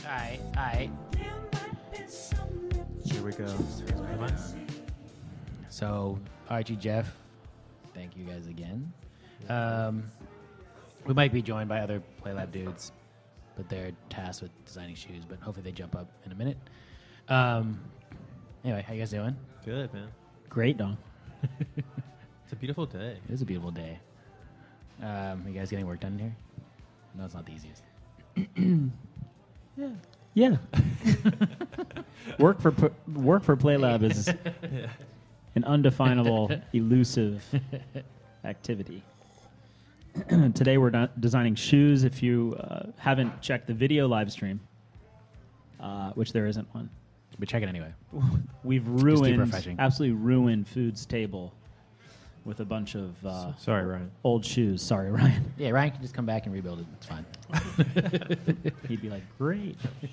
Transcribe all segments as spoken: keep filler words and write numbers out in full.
right, all right. Here we go. So, Archie, Jeff, thank you guys again. Um, we might be joined by other PlayLab dudes, but they're tasked with designing shoes, but hopefully they jump up in a minute. Um, anyway, how you guys doing? Good, man. Great, Dom. It's a beautiful day. It is a beautiful day. Um, you guys getting work done in here? No, it's not the easiest. Yeah. Yeah. work for P- work for PlayLab is Yeah. an undefinable, elusive activity. Today we're not designing shoes. If you uh, haven't checked the video live stream, uh, which there isn't one, But check it anyway. we've keep ruined, refreshing. absolutely ruined Food's table with a bunch of uh, Sorry, Ryan. old shoes. Sorry, Ryan. Yeah, Ryan can just come back and rebuild it. It's fine. He'd be like, great.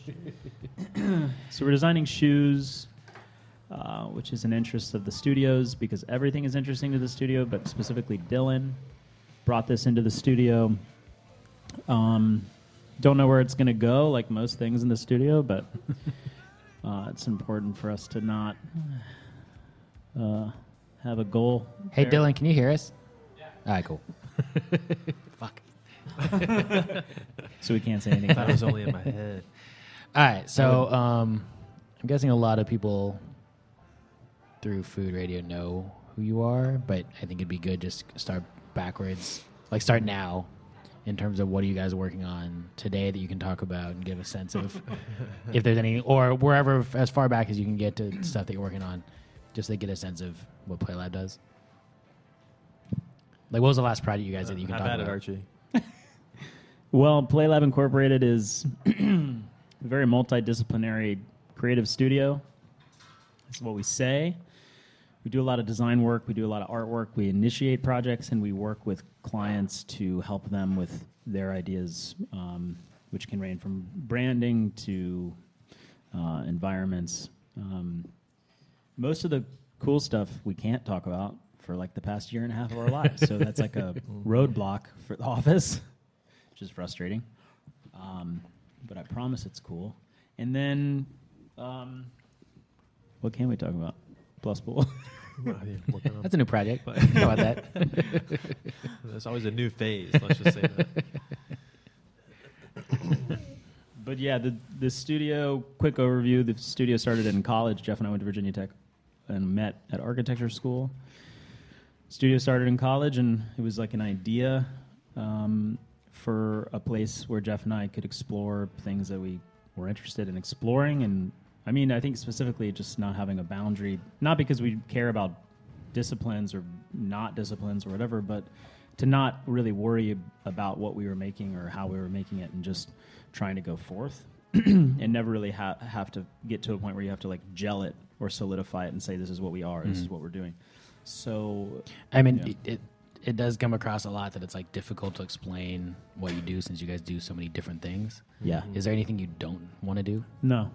So we're designing shoes, uh, which is an interest of the studios because everything is interesting to the studio, but specifically Dylan brought this into the studio. Um, don't know where it's going to go, like most things in the studio, but uh, it's important for us to not uh, have a goal. Hey, there. Dylan, can you hear us? Yeah. All right, cool. Fuck. So we can't say anything. That was only in my head. All right, so um, I'm guessing a lot of people through Food Radio know who you are, but I think it'd be good just start backwards, like start now, in terms of what are you guys working on today that you can talk about and give a sense of if there's any, or wherever f- as far back as you can get to stuff that you're working on, just to get a sense of what PlayLab does. Like, what was the last project you guys did that you can Have talk at about? it, Archie. Well, PlayLab Incorporated is a very multidisciplinary creative studio. That's what we say. We do a lot of design work. We do a lot of artwork. We initiate projects, and we work with clients to help them with their ideas, um, which can range from branding to uh, environments. Um, most of the cool stuff we can't talk about for like the past year and a half of our lives. So that's like a roadblock for the office, which is frustrating. Um, but I promise it's cool. And then, um, what can we talk about? Plus Pool. Well, I didn't work on That's a new project. How about that? There's always a new phase. Let's just say that. But yeah, the the studio, quick overview, the studio started in college. Jeff and I went to Virginia Tech and met at architecture school. Studio started in college, and it was like an idea um, for a place where Jeff and I could explore things that we were interested in exploring. And I mean, I think specifically just not having a boundary, not because we care about disciplines or not disciplines or whatever, but to not really worry about what we were making or how we were making it and just trying to go forth and never really ha- have to get to a point where you have to like gel it or solidify it and say, this is what we are, mm-hmm. this is what we're doing. So, I mean, yeah. it, it it does come across a lot that it's like difficult to explain what you do since you guys do so many different things. Yeah. Is there anything you don't want to do? No.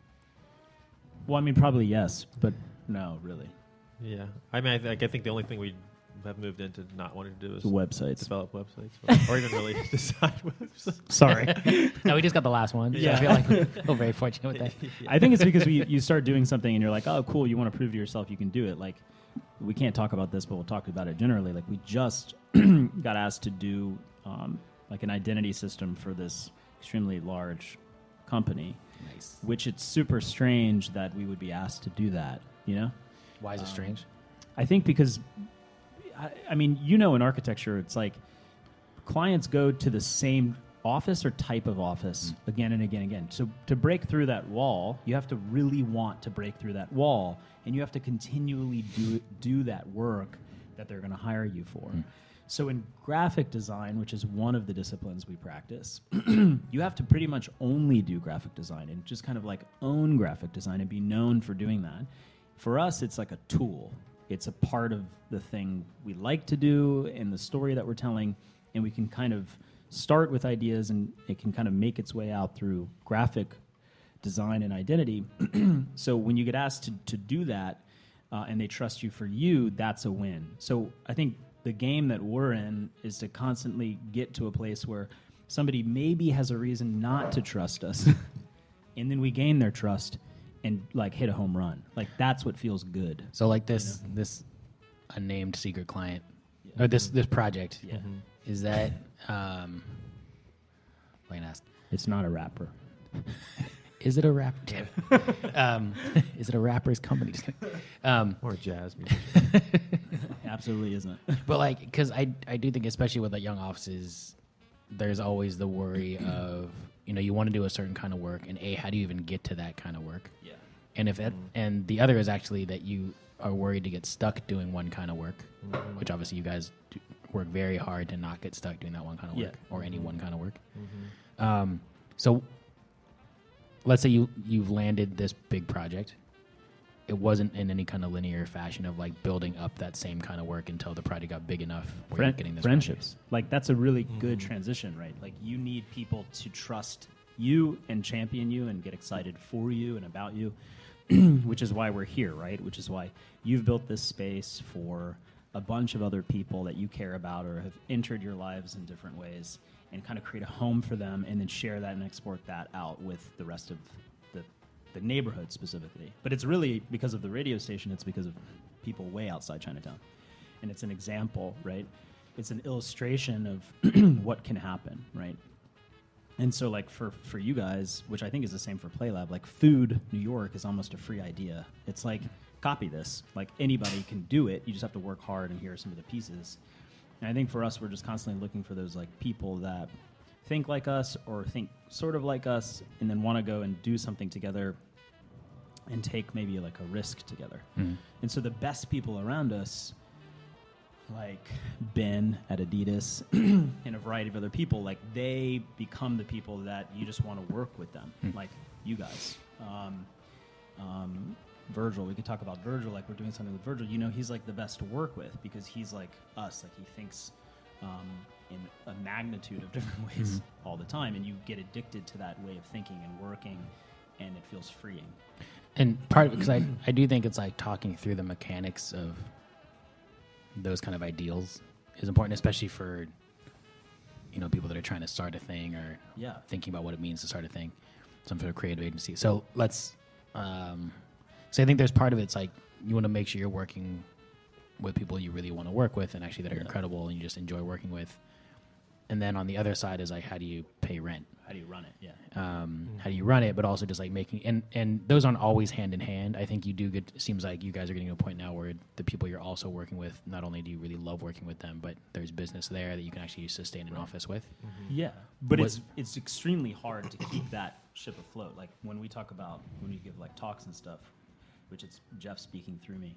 Well, I mean, probably yes, but no, really. Yeah. I mean, I, th- I think the only thing we have moved into not wanting to do is The websites. develop websites, or even really design websites. Sorry. No, we just got the last one. Yeah. I feel like we feel very fortunate with that. I think it's because we, you start doing something and you're like, oh, cool, you want to prove to yourself you can do it. Like, we can't talk about this, but we'll talk about it generally. Like, we just got asked to do um, like an identity system for this extremely large company, Nice. which it's super strange that we would be asked to do that, you know? Why is it Um, strange? I think because, I, I mean, you know, in architecture, it's like clients go to the same office or type of office Mm. again and again and again. So to break through that wall, you have to really want to break through that wall, and you have to continually do do that work that they're going to hire you for. Mm. So in graphic design, which is one of the disciplines we practice, you have to pretty much only do graphic design and just kind of like own graphic design and be known for doing that. For us, it's like a tool. It's a part of the thing we like to do and the story that we're telling, and we can kind of start with ideas and it can kind of make its way out through graphic design and identity. So when you get asked to, to do that uh, and they trust you for you, that's a win. So I think the game that we're in is to constantly get to a place where somebody maybe has a reason not to trust us, and then we gain their trust and like hit a home run. Like that's what feels good. So like this You know? this unnamed secret client Yeah. or this this project, Yeah. Mhm. is that um I can ask, It's not a rapper. is it a rap? Damn it. um, is it a rapper's company? Just kidding. Um, Or jazz music. Absolutely isn't. but like, because I I do think, especially with like young offices, there's always the worry of, you know, you want to do a certain kind of work, and a how do you even get to that kind of work? Yeah. And if it, and the other is actually that you are worried to get stuck doing one kind of work, Mhm. which obviously you guys do work very hard to not get stuck doing that one kind of work Yeah. or any one kind of work. Mhm. Um, so let's say you you've landed this big project. It wasn't in any kind of linear fashion of like building up that same kind of work until the project got big enough where Friend- you're getting this friendships. Like that's a really good Mhm. transition, right? Like you need people to trust you and champion you and get excited for you and about you, which is why we're here, right? Which is why you've built this space for a bunch of other people that you care about or have entered your lives in different ways and kind of create a home for them and then share that and export that out with the rest of the, the neighborhood specifically. But it's really because of the radio station, it's because of people way outside Chinatown. And it's an example, right? It's an illustration of what can happen, right? And so, like, for, for you guys, which I think is the same for PlayLab, like, Food New York is almost a free idea. It's like, copy this. Like, anybody can do it. You just have to work hard, and here are some of the pieces. And I think for us, we're just constantly looking for those, like, people that think like us or think sort of like us and then want to go and do something together and take maybe, like, a risk together. Mhm. And so the best people around us, like Ben at Adidas and a variety of other people, like they become the people that you just want to work with them, Mm. like you guys. Um, um, Virgil, we could talk about Virgil, like we're doing something with Virgil. You know, he's like the best to work with because he's like us, like he thinks um, in a magnitude of different ways Mhm. all the time, and you get addicted to that way of thinking and working, and it feels freeing. And part because I I do think it's like talking through the mechanics of those kind of ideals is important, especially for, you know, people that are trying to start a thing or Yeah. thinking about what it means to start a thing, some sort of creative agency. So let's, um, so I think there's part of it's like you want to make sure you're working with people you really want to work with and actually that are Yeah. incredible and you just enjoy working with. And then on the other side is like, how do you pay rent? How do you run it? Yeah. Um, how do you run it, but also just like making, and, and those aren't always hand in hand. I think you do get, it seems like you guys are getting to a point now where the people you're also working with, not only do you really love working with them, but there's business there that you can actually sustain an office with. Yeah, but What- it's it's extremely hard to keep that ship afloat. Like when we talk about when we give like talks and stuff, which it's Jeff speaking through me.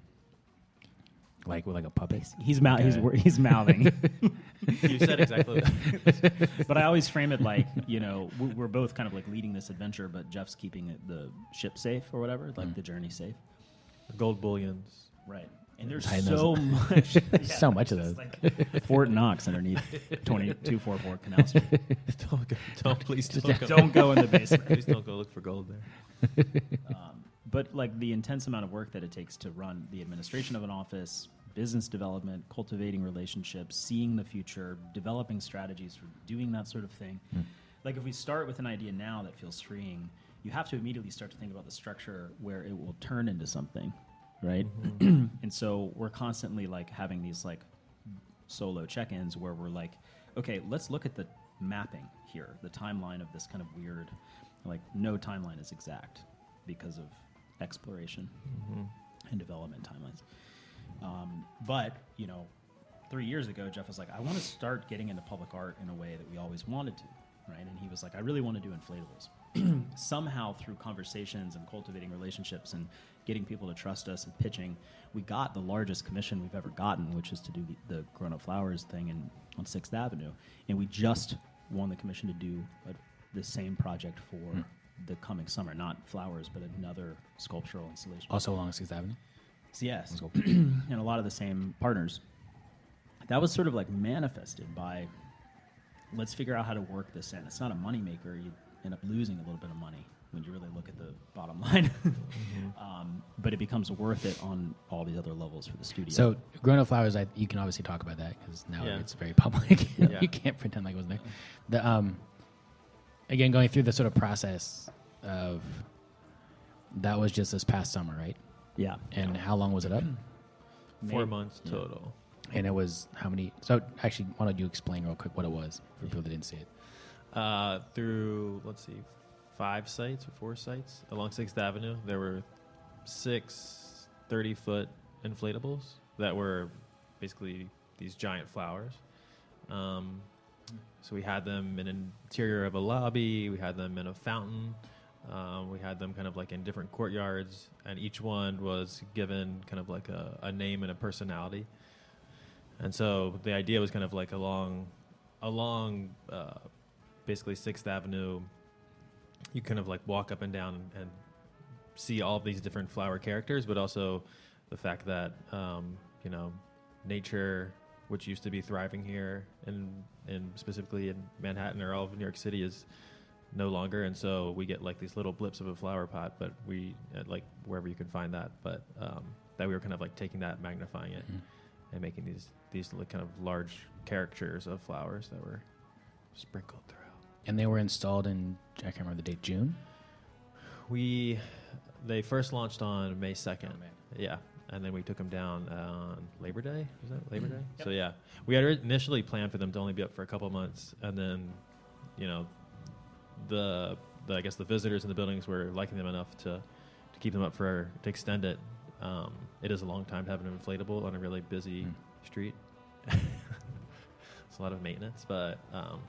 Like with like a puppet. He's mouth he's Okay. wor- he's mouthing, You said exactly that. but I always frame it like you know we- we're both kind of like leading this adventure, but Jeff's keeping it, the ship safe or whatever, like Mm. the journey safe. Gold bullions. Right. And there's Hide so those. much, yeah, So much of it's those. like Fort Knox underneath twenty-two forty-four Canal Street. don't go. Don't please don't go. Don't go in the basement. Please don't go look for gold there. Um, but like the intense amount of work that it takes to run the administration of an office, business development, cultivating relationships, seeing the future, developing strategies for doing that sort of thing. Mm. Like if we start with an idea now that feels freeing, you have to immediately start to think about the structure where it will turn into something, right? And so we're constantly like having these like solo check-ins where we're like, okay, let's look at the mapping here, the timeline of this kind of weird, like no timeline is exact because of exploration and development timelines. Um, but, you know, three years ago, Jeff was like, I want to start getting into public art in a way that we always wanted to, right? And he was like, I really want to do inflatables. Somehow through conversations and cultivating relationships and getting people to trust us and pitching, we got the largest commission we've ever gotten, which is to do the, the Grown Up Flowers thing in, on sixth Avenue. And we just won the commission to do a, the same project for Hmm. the coming summer, not flowers, but another sculptural installation. Also along sixth Avenue. So yes, Let's go. and a lot of the same partners. That was sort of like manifested by, let's figure out how to work this in. It's not a moneymaker. You end up losing a little bit of money when you really look at the bottom line. um, but it becomes worth it on all these other levels for the studio. So, Grown Up Flowers, I, you can obviously talk about that because now Yeah. it's very public. Yeah. You can't pretend like it wasn't there. The, um, again, going through the sort of process of that was just this past summer, right? Yeah. And how long was it up? Four Maybe- months total. And it was how many? So actually, why don't you explain real quick what it was for people that didn't see it? Uh, through, let's see, five sites or four sites along sixth Avenue, there were six thirty-foot inflatables that were basically these giant flowers. Um, so we had them in an interior of a lobby. We had them in a fountain. Um, we had them kind of like in different courtyards, and each one was given kind of like a, a name and a personality. And so the idea was kind of like along, along, uh, basically sixth Avenue. You kind of like walk up and down and, and see all of these different flower characters, but also the fact that um, you know, nature, which used to be thriving here, and and specifically in Manhattan or all of New York City, is no longer. And so we get like these little blips of a flower pot, but we at like wherever you can find that, but um, that we were kind of like taking that, magnifying it, mm-hmm. and making these these like kind of large caricatures of flowers that were sprinkled throughout. And they were installed in, I can't remember the date, June? We, they first launched on May second. Oh, yeah. And then we took them down on Labor Day. Was that Labor Day? Yep. So yeah, we had initially planned for them to only be up for a couple months, and then, you know, the, the I guess the visitors in the buildings were liking them enough to, to keep them up for to extend it. Um, it is a long time to have an inflatable on a really busy mm. street. It's a lot of maintenance, but um,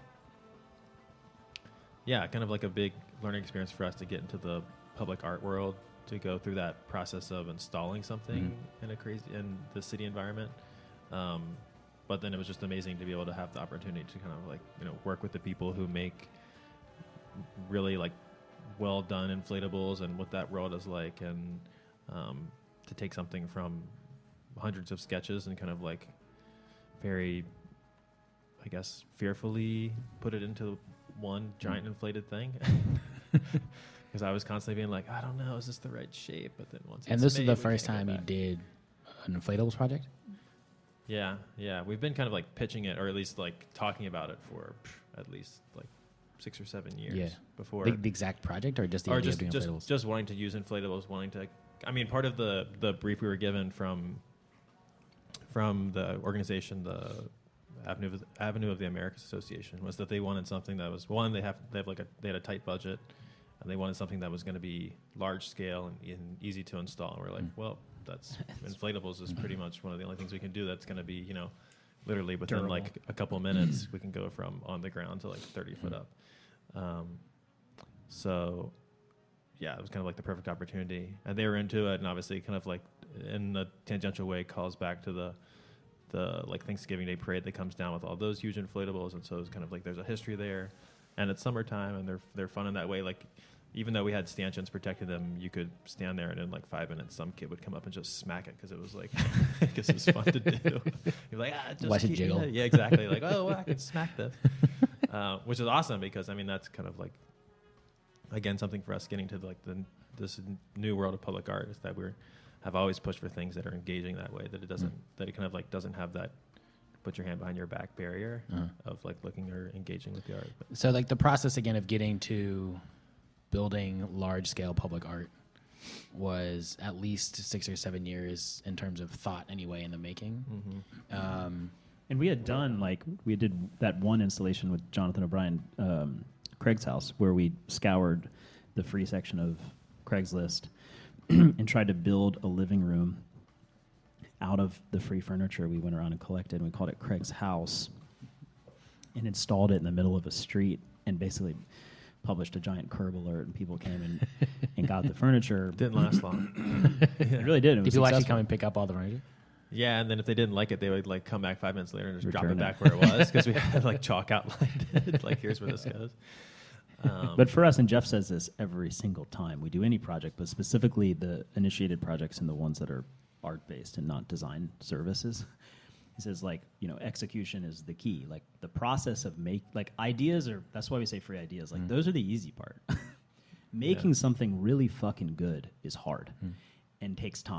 yeah, kind of like a big learning experience for us to get into the public art world, to go through that process of installing something mm. in a crazy in the city environment. Um, but then it was just amazing to be able to have the opportunity to kind of like, you know, work with the people who make really like well done inflatables and what that world is like, and um, to take something from hundreds of sketches and kind of like very, I guess, fearfully put it into one giant mm. inflated thing. Because I was constantly being like, I don't know, is this the right shape? But then once and it's this made, is the first time you did an inflatables project? Yeah, yeah. We've been kind of like pitching it, or at least like talking about it for pff, at least like six or seven years yeah. before. The, the exact project, or just the or idea just, of doing just, inflatables? just wanting to use inflatables, wanting to. I mean, part of the the brief we were given from from the organization, the Avenue of, Avenue of the Americas Association, was that they wanted something that was one. They have they have like a they had a tight budget, and they wanted something that was going to be large scale and, and easy to install. And we're like, mm. well, that's inflatables is pretty much one of the only things we can do that's going to be, you know, literally within Durable. like a couple minutes we can go from on the ground to like thirty foot up. Um, so yeah, it was kind of like the perfect opportunity, and they were into it, and obviously kind of like in a tangential way calls back to the the like Thanksgiving Day parade that comes down with all those huge inflatables. And so it's kind of like there's a history there, and it's summertime, and they're they're fun in that way. Like, even though we had stanchions protecting them, you could stand there, and in like five minutes some kid would come up and just smack it because it was like because it was fun to do. You're like, ah, just watch it jiggle. Yeah, yeah, exactly. Like, oh, well, I can smack this, uh, which is awesome, because I mean that's kind of like, again, something for us getting to like the this new world of public art, is that we're have always pushed for things that are engaging that way, that it doesn't, mm. that it kind of like doesn't have that put your hand behind your back barrier uh-huh. of like looking or engaging with the art. But so like the process again of getting to building large scale public art was at least six or seven years in terms of thought anyway in the making. Mm-hmm. Um, and we had done like, we did that one installation with Jonathan O'Brien, um, Craig's house, where we scoured the free section of Craigslist and tried to build a living room out of the free furniture we went around and collected, and we called it Craig's house, and installed it in the middle of a street, and basically published a giant curb alert, and people came and, and got the furniture. Didn't last long. It really did. It did was people successful. actually come and pick up all the furniture? Yeah, and then if they didn't like it, they would like come back five minutes later and just Return drop it, it back where it was, because we had like chalk outlined it. Like, here's where this goes. Um, but for us, and Jeff says this every single time we do any project, but specifically the initiated projects and the ones that are art-based and not design services, he says, like, you know, execution is the key. Like, the process of make, like, ideas are, that's why we say free ideas. Like, mm. those are the easy part. Making yeah. something really fucking good is hard mm. and takes time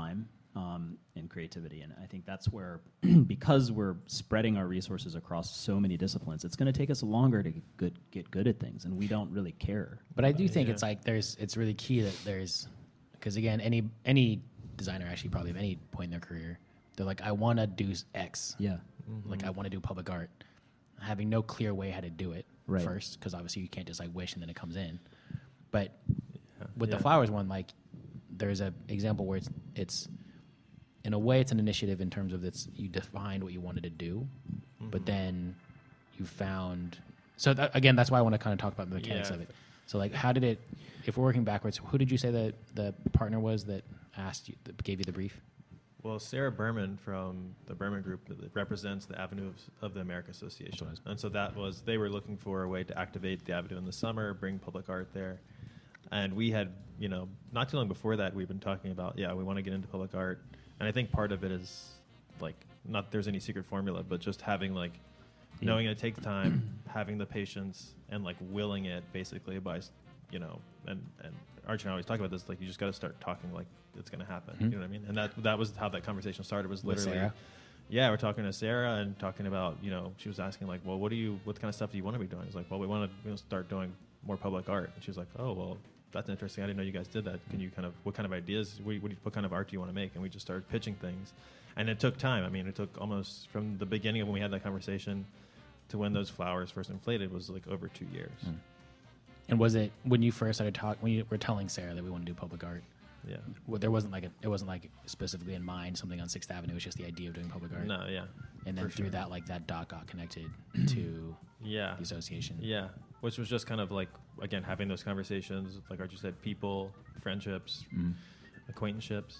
um, and creativity. And I think that's where, because we're spreading our resources across so many disciplines, it's going to take us longer to get good, get good at things, and we don't really care. But I do think yeah. it's like there's it's really key that there's, because again, any any designer actually probably at any point in their career, they're like, I want to do X. Yeah. Mm-hmm. Like I want to do public art, having no clear way how to do it Right. first, because obviously you can't just like wish and then it comes in. But Yeah. with Yeah. the flowers one, like there's a example where it's it's in a way it's an initiative in terms of it's you defined what you wanted to do, Mm-hmm. but then you found so that, again that's why I want to kind of talk about the mechanics Yeah. of it. So like how did it? If we're working backwards, who did you say that the partner was that asked you that gave you the brief? Well, Sarah Berman from the Berman Group that represents the Avenue of, of the America Association. That's what And so that was, they were looking for a way to activate the Avenue in the summer, bring public art there. And we had, you know, not too long before that, we've been talking about, yeah, we want to get into public art. And I think part of it is, like, not there's any secret formula, but just having, like, Yeah. knowing it takes time, having the patience, and, like, willing it, basically, by, you know, and, and Archie and I always talk about this, like, you just got to start talking like it's going to happen. Mm-hmm. You know what I mean? And that that was how that conversation started, was With literally, Sarah? yeah, we're talking to Sarah and talking about, you know, she was asking, like, well, what do you, what kind of stuff do you want to be doing? I was like, well, we want to you know, start doing more public art. And she was like, oh, well, that's interesting. I didn't know you guys did that. Can you kind of, what kind of ideas, what, what, what kind of art do you want to make? And we just started pitching things. And it took time. I mean, it took almost from the beginning of when we had that conversation to when those flowers first inflated was like over two years. Mm. And was it when you first started talking, when you were telling Sarah that we want to do public art, Yeah. well, there wasn't like a, it wasn't like specifically in mind something on Sixth Avenue. It was just the idea of doing public art. No, yeah. And then for through sure. that, like that dot got connected to Yeah. the association. Yeah. Which was just kind of like, again, having those conversations, like Archie said, people, friendships, Mm. acquaintanceships.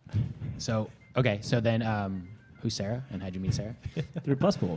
So okay, so then um, who's Sarah, and how'd you meet Sarah? Through Plus Pool.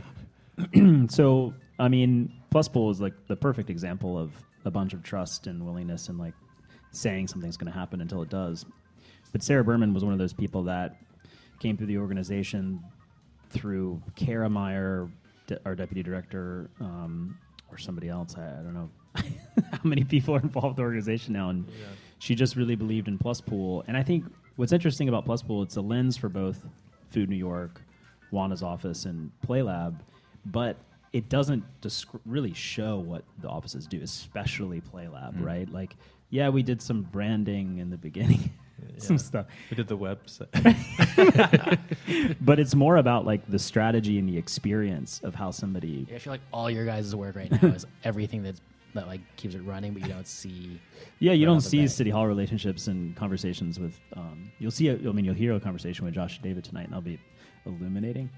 So, I mean, Plus Pool is like the perfect example of a bunch of trust and willingness and like saying something's going to happen until it does. But Sarah Berman was one of those people that came through the organization through Kara Meyer, de- our deputy director, um, or somebody else. I, I don't know how many people are involved with the organization now. And Yeah. she just really believed in Plus Pool. And I think what's interesting about Plus Pool, it's a lens for both Food New York, Wanda's office, and Play Lab, but it doesn't descri- really show what the offices do, especially Play Lab, Mm. right? Like, yeah, we did some branding in the beginning, some Yeah. stuff, We did the website. but it's more about like the strategy and the experience of how somebody. I feel like all your guys' work right now is everything that's that like keeps it running, but you don't see. Yeah, you right don't off the see bat. City Hall relationships and conversations with. Um, you'll see. A, I mean, you'll hear a conversation with Josh and David tonight, and I'll be illuminating.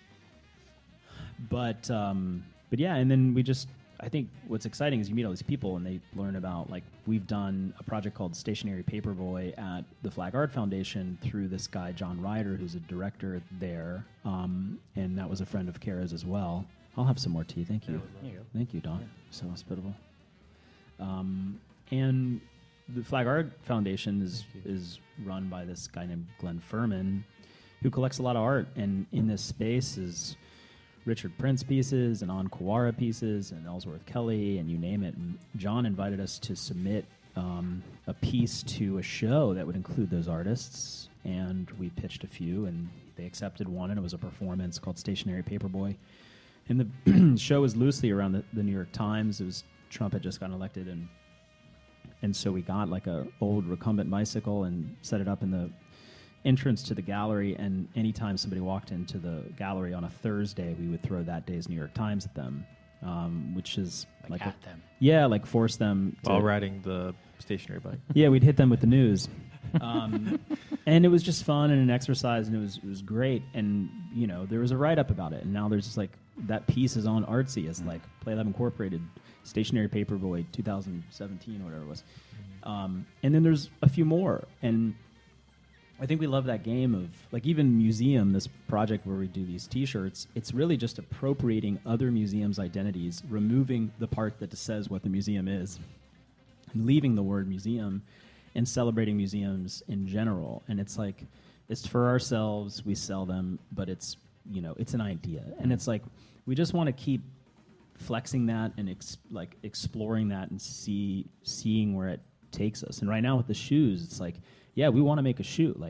But um, but yeah, and then we just. I think what's exciting is you meet all these people and they learn about, like, we've done a project called Stationary Paperboy at the Flag Art Foundation through this guy, John Ryder, who's a director there. Um, and that was a friend of Kara's as well. I'll have some more tea. Thank you. There you go. Thank you, Don. So hospitable. Um, and the Flag Art Foundation is Thank you. is run by this guy named Glenn Furman, who collects a lot of art. And in this space is Richard Prince pieces and An Kawara pieces and Ellsworth Kelly and you name it. And John invited us to submit um, a piece to a show that would include those artists. And we pitched a few, and they accepted one, and it was a performance called Stationary Paperboy. And the show was loosely around the, the New York Times. It was Trump had just gotten elected, and and so we got like a old recumbent bicycle and set it up in the entrance to the gallery. And anytime somebody walked into the gallery on a Thursday, we would throw that day's New York Times at them, um, which is Like, like at a, them. yeah, like force them to, While riding the stationary bike. yeah, we'd hit them with the news. Um, and it was just fun and an exercise, and it was it was great. And, you know, there was a write-up about it. And now there's just like, that piece is on Artsy as like Play Lab Incorporated, Stationary Paperboy two thousand seventeen or whatever it was. Um, and then there's a few more. And I think we love that game of, like, even museum, this project where we do these T-shirts, it's really just appropriating other museums' identities, removing the part that says what the museum is, and leaving the word museum, and celebrating museums in general. And it's like, it's for ourselves, we sell them, but it's, you know, it's an idea. And it's like, we just want to keep flexing that and ex- like exploring that and see seeing where it takes us. And right now with the shoes, it's like, yeah, we want to make a shoe. Like,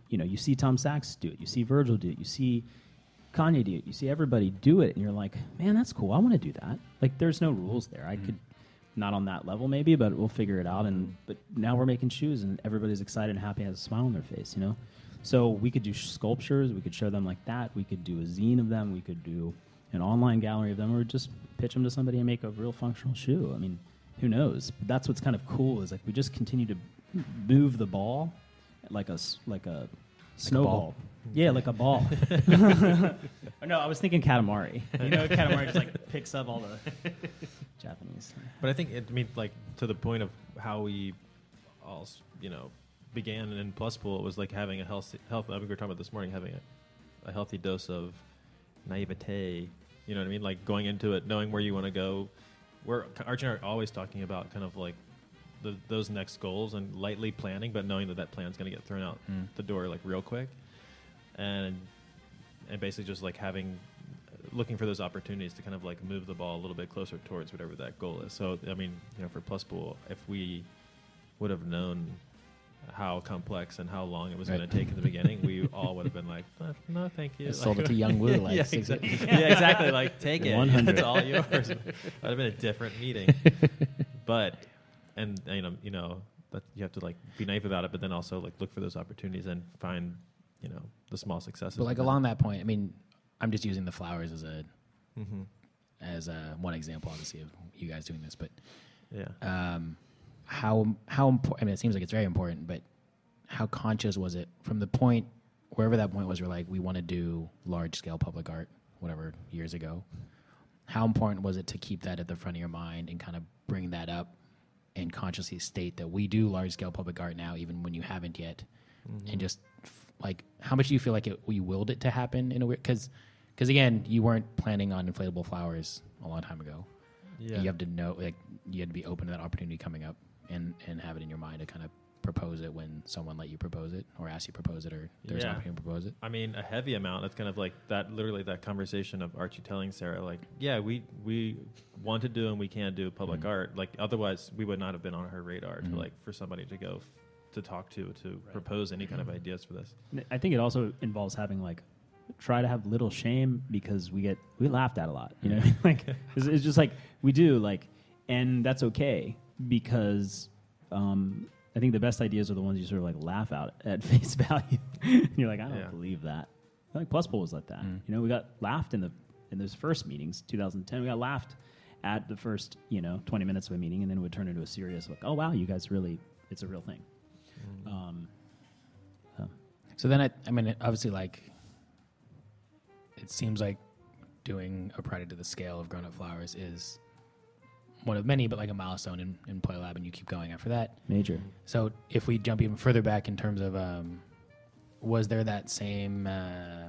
you know, you see Tom Sachs do it, you see Virgil do it, you see Kanye do it, you see everybody do it, and you're like, man, that's cool. I want to do that. Like, there's no rules there. I mm-hmm. could, not on that level maybe, but we'll figure it out. And but now we're making shoes, and everybody's excited and happy, has a smile on their face, you know. So we could do sculptures, we could show them like that, we could do a zine of them, we could do an online gallery of them, or just pitch them to somebody and make a real functional shoe. I mean, who knows? But that's what's kind of cool is like we just continue to move the ball like a s- like a snowball. Yeah, like a ball. No, I was thinking Katamari. You know, Katamari just like picks up all the Japanese. But I think it I mean like to the point of how we all you know began in Plus Pool, it was like having a healthy health. I mean, we were talking about this morning having a, a healthy dose of naivete. You know what I mean? Like going into it, knowing where you want to go. We're Archie and I are always talking about kind of like the, those next goals and lightly planning, but knowing that that plan's going to get thrown out mm. the door like real quick. And and basically just like having looking for those opportunities to kind of like move the ball a little bit closer towards whatever that goal is. So I mean, you know, for Plus Pool, if we would have known how complex and how long it was right. going to take in the beginning, we all would have been like, oh, "No, thank you." Like, sold it to Young Woo, like yeah, exactly. yeah, exactly. Like, take it. It's all yours. That would have been a different meeting. But and you know, you know, but you have to like be naive about it, but then also like look for those opportunities and find. You know, the small successes. But like along that point, I mean, I'm just using the flowers as a mm-hmm. as a one example, obviously, of you guys doing this. But yeah, um, how how important? I mean, it seems like it's very important. But how conscious was it from the point wherever that point was? We're like, we want to do large scale public art, whatever years ago. How important was it to keep that at the front of your mind and kind of bring that up and consciously state that we do large scale public art now, even when you haven't yet, mm-hmm. and just like, how much do you feel like it, you willed it to happen in a weird? Because, because again, you weren't planning on inflatable flowers a long time ago. Yeah. You have to know, like, you had to be open to that opportunity coming up, and and have it in your mind to kind of propose it when someone let you propose it, or ask you to propose it, or there's yeah. an opportunity to propose it. I mean, a heavy amount. That's kind of like that. Literally, that conversation of Archie telling Sarah, like, yeah, we we want to do and we can do public mm-hmm. art. Like, otherwise, we would not have been on her radar mm-hmm. to like for somebody to go. F- to talk to, to right. propose any kind of ideas for this. I think it also involves having like, try to have little shame because we get, we laughed at a lot, you know, like it's, it's just like we do like, and that's okay because um, I think the best ideas are the ones you sort of like laugh out at face value. And you're like, I don't yeah. believe that. I think Plus Pool was like that. Mm. You know, we got laughed in the, in those first meetings, two thousand ten, we got laughed at the first, you know, twenty minutes of a meeting, and then it would turn into a serious like, oh wow, you guys really, it's a real thing. Um, so. so then, I, I mean, it obviously, like, it seems like doing a project to the scale of Grown Up Flowers is one of many, but like a milestone in, in Play Lab, and you keep going after that. Major. So if we jump even further back in terms of, um, was there that same, uh,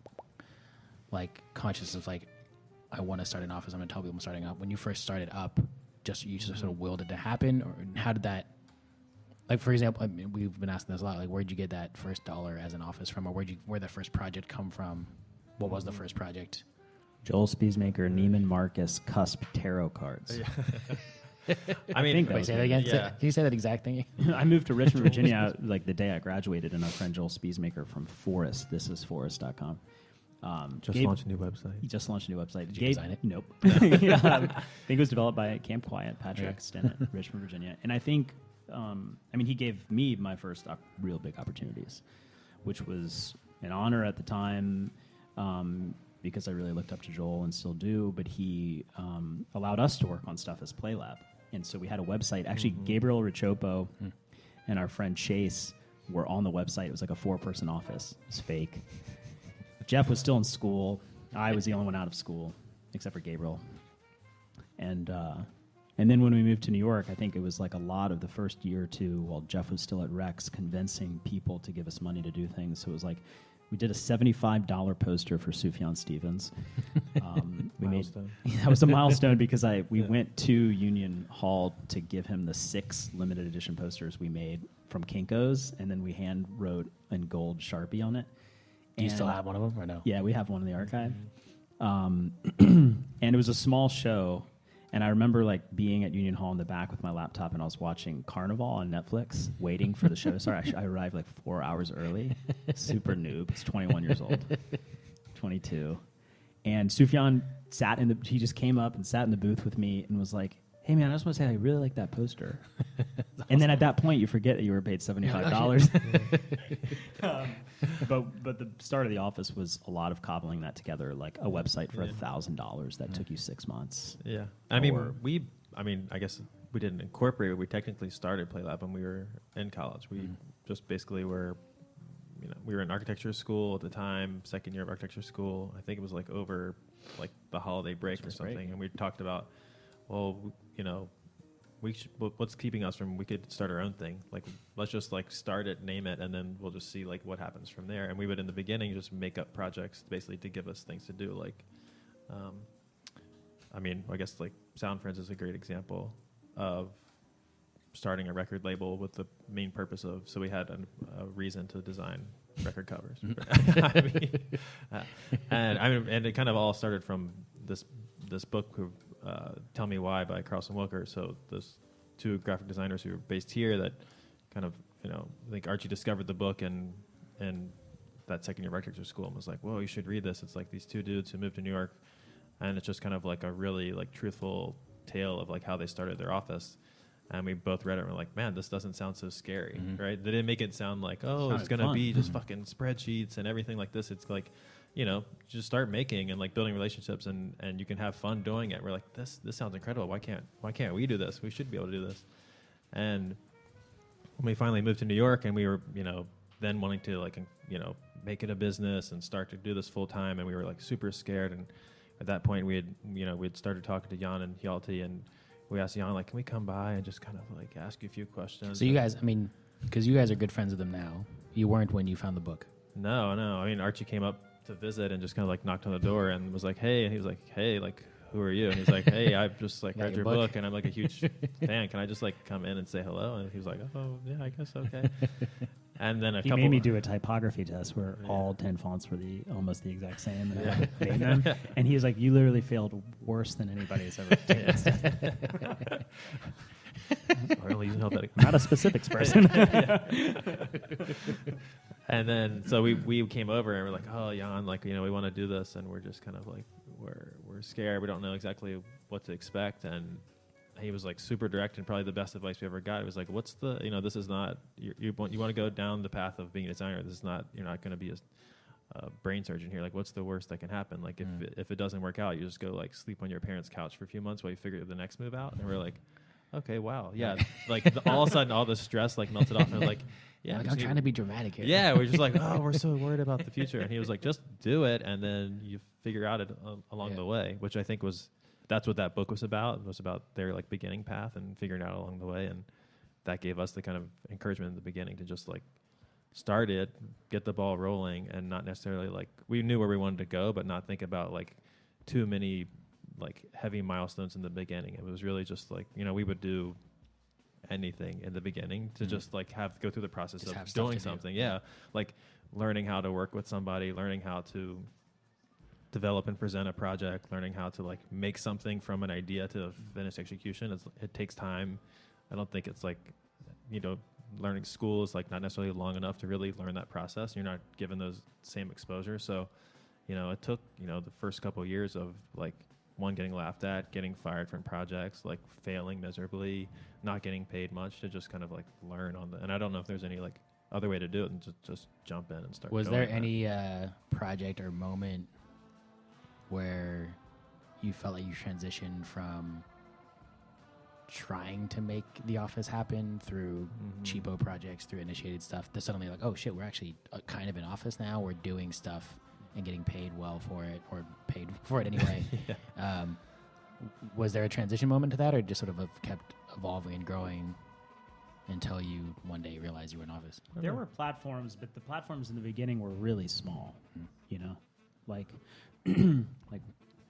like, consciousness of, like, I want to start an office, I'm going to tell people I'm starting up. When you first started up, just you just mm-hmm. sort of willed it to happen, or how did that... Like, for example, I mean, we've been asking this a lot. Like, where'd you get that first dollar as an office from, or where'd you where the first project come from? What was the first project? Joel Spiesmaker, Neiman Marcus, Cusp tarot cards. Yeah. I mean, I think wait, say that again. Yeah. Can you say that exact thing? I moved to Richmond, Virginia, like the day I graduated, and our friend Joel Spiesmaker from Forest. This is forest dot com. Um, just launched a new website. He just launched a new website. Did you design it? Nope. yeah, I think it was developed by Camp Quiet, Patrick yeah. Stennett, Richmond, Virginia, and I think. Um, I mean, he gave me my first op- real big opportunities, which was an honor at the time um, because I really looked up to Joel and still do. But he um, allowed us to work on stuff as Play Lab, and so we had a website. Actually, mm-hmm. Gabriel Richopo mm. and our friend Chase were on the website. It was like a four-person office. It was fake. Jeff was still in school. I was the only one out of school, except for Gabriel, and. Uh, And then when we moved to New York, I think it was like a lot of the first year or two while Jeff was still at Rex convincing people to give us money to do things. So it was like we did a seventy-five dollars poster for Sufjan Stevens. Um, we made that was a milestone because I we yeah. went to Union Hall to give him the six limited edition posters we made from Kinko's, and then we hand wrote in gold Sharpie on it. Do you still have one of them or no? Yeah, we have one in the archive. Mm-hmm. Um, and it was a small show. And I remember like being at Union Hall in the back with my laptop, and I was watching Carnival on Netflix, waiting for the show to start. I, sh- I arrived like four hours early. Super noob. He's twenty-one years old, twenty-two. And Sufjan sat in the. He just came up and sat in the booth with me and was like, "Hey man, I just want to say I really like that poster." Awesome. And then at that point, you forget that you were paid seventy-five dollars. um, but but the start of The Office was a lot of cobbling that together, like a website for a thousand dollars that took you six months. Yeah, I mean we. I mean, I guess we didn't incorporate it. We technically started PlayLab when we were in college. We mm. just basically were, you know, we were in architecture school at the time, second year of architecture school. I think it was like over like the holiday break Christmas or something, break. And we talked about, well, you know, we should, what's keeping us from, we could start our own thing. Like, let's just like start it, name it, and then we'll just see like what happens from there. And we would in the beginning just make up projects basically to give us things to do. Like, um, I mean, I guess like Sound Friends is a great example of starting a record label with the main purpose of, so we had an, a reason to design record covers. I mean, uh, and I mean, and it kind of all started from this this book, uh, Tell Me Why by Carlson Wilker. So those two graphic designers who are based here that kind of, you know, I think Archie discovered the book and and that second year of architecture school and was like, whoa, you should read this. It's like these two dudes who moved to New York, and it's just kind of like a really like truthful tale of like how they started their office. And we both read it and we're like, man, this doesn't sound so scary, mm-hmm. right? They didn't make it sound like, oh, it's going to be just mm-hmm. fucking spreadsheets and everything like this. It's like, you know, just start making and like building relationships, and, and you can have fun doing it. We're like, this this sounds incredible. Why can't why can't we do this? We should be able to do this. And when we finally moved to New York, and we were, you know, then wanting to like, you know, make it a business and start to do this full time, and we were like super scared. And at that point, we had, you know, we had started talking to Jan and Hjalti, and we asked Jan, like, can we come by and just kind of like ask you a few questions? So you guys, I mean, because you guys are good friends with them now. You weren't when you found the book. No, no. I mean, Archie came up to visit and just kind of like knocked on the door and was like, hey, and he was like, hey, like, who are you? And he's like, hey, I've just like read your book. book and I'm like a huge fan. Can I just like come in and say hello? And he was like, oh, yeah, I guess okay. And then a he couple made me do a typography test where yeah. all ten fonts were the almost the exact same, and yeah. I made them. And he was like, "You literally failed worse than anybody has ever taken." I'm not a specifics person. And then so we we came over and we're like, "Oh, Jan, like, you know, we want to do this," and we're just kind of like we're we're scared. We don't know exactly what to expect. And he was like super direct, and probably the best advice we ever got. It was like, what's the, you know, this is not, you you want, you want to go down the path of being a designer. This is not, you're not going to be a, a brain surgeon here. Like, what's the worst that can happen? Like, mm. if, it, if it doesn't work out, you just go like sleep on your parents' couch for a few months while you figure the next move out. And we're like, okay, wow. Yeah. Like the, all of a sudden all the stress like melted off. And I was like, yeah, like, I'm trying to be dramatic here. Yeah. We're just like, oh, we're so worried about the future. And he was like, just do it. And then you figure out it uh, along yeah. the way, which I think was, that's what that book was about. It was about their like beginning path and figuring out along the way, and that gave us the kind of encouragement in the beginning to just like start it, get the ball rolling, and not necessarily like, we knew where we wanted to go, but not think about like too many like heavy milestones in the beginning. It was really just like, you know, we would do anything in the beginning to mm-hmm. just like have go through the process just of doing something. Do. Yeah, like learning how to work with somebody, learning how to develop and present a project, learning how to like make something from an idea to finished execution. It's, it takes time. I don't think it's like, you know, learning school is like not necessarily long enough to really learn that process. You're not given those same exposure. So, you know, it took, you know, the first couple of years of like, one, getting laughed at, getting fired from projects, like failing miserably, not getting paid much, to just kind of like learn on the, and I don't know if there's any like other way to do it and just, just jump in and start. Was there any uh, project or moment where you felt like you transitioned from trying to make the office happen through mm-hmm. cheapo projects, through initiated stuff, to suddenly like, oh shit, we're actually uh, kind of an office now, we're doing stuff and getting paid well for it, or paid for it anyway. yeah. um, was there a transition moment to that, or just sort of have kept evolving and growing until you one day realized you were an office? There were platforms, but the platforms in the beginning were really small, mm. you know, like like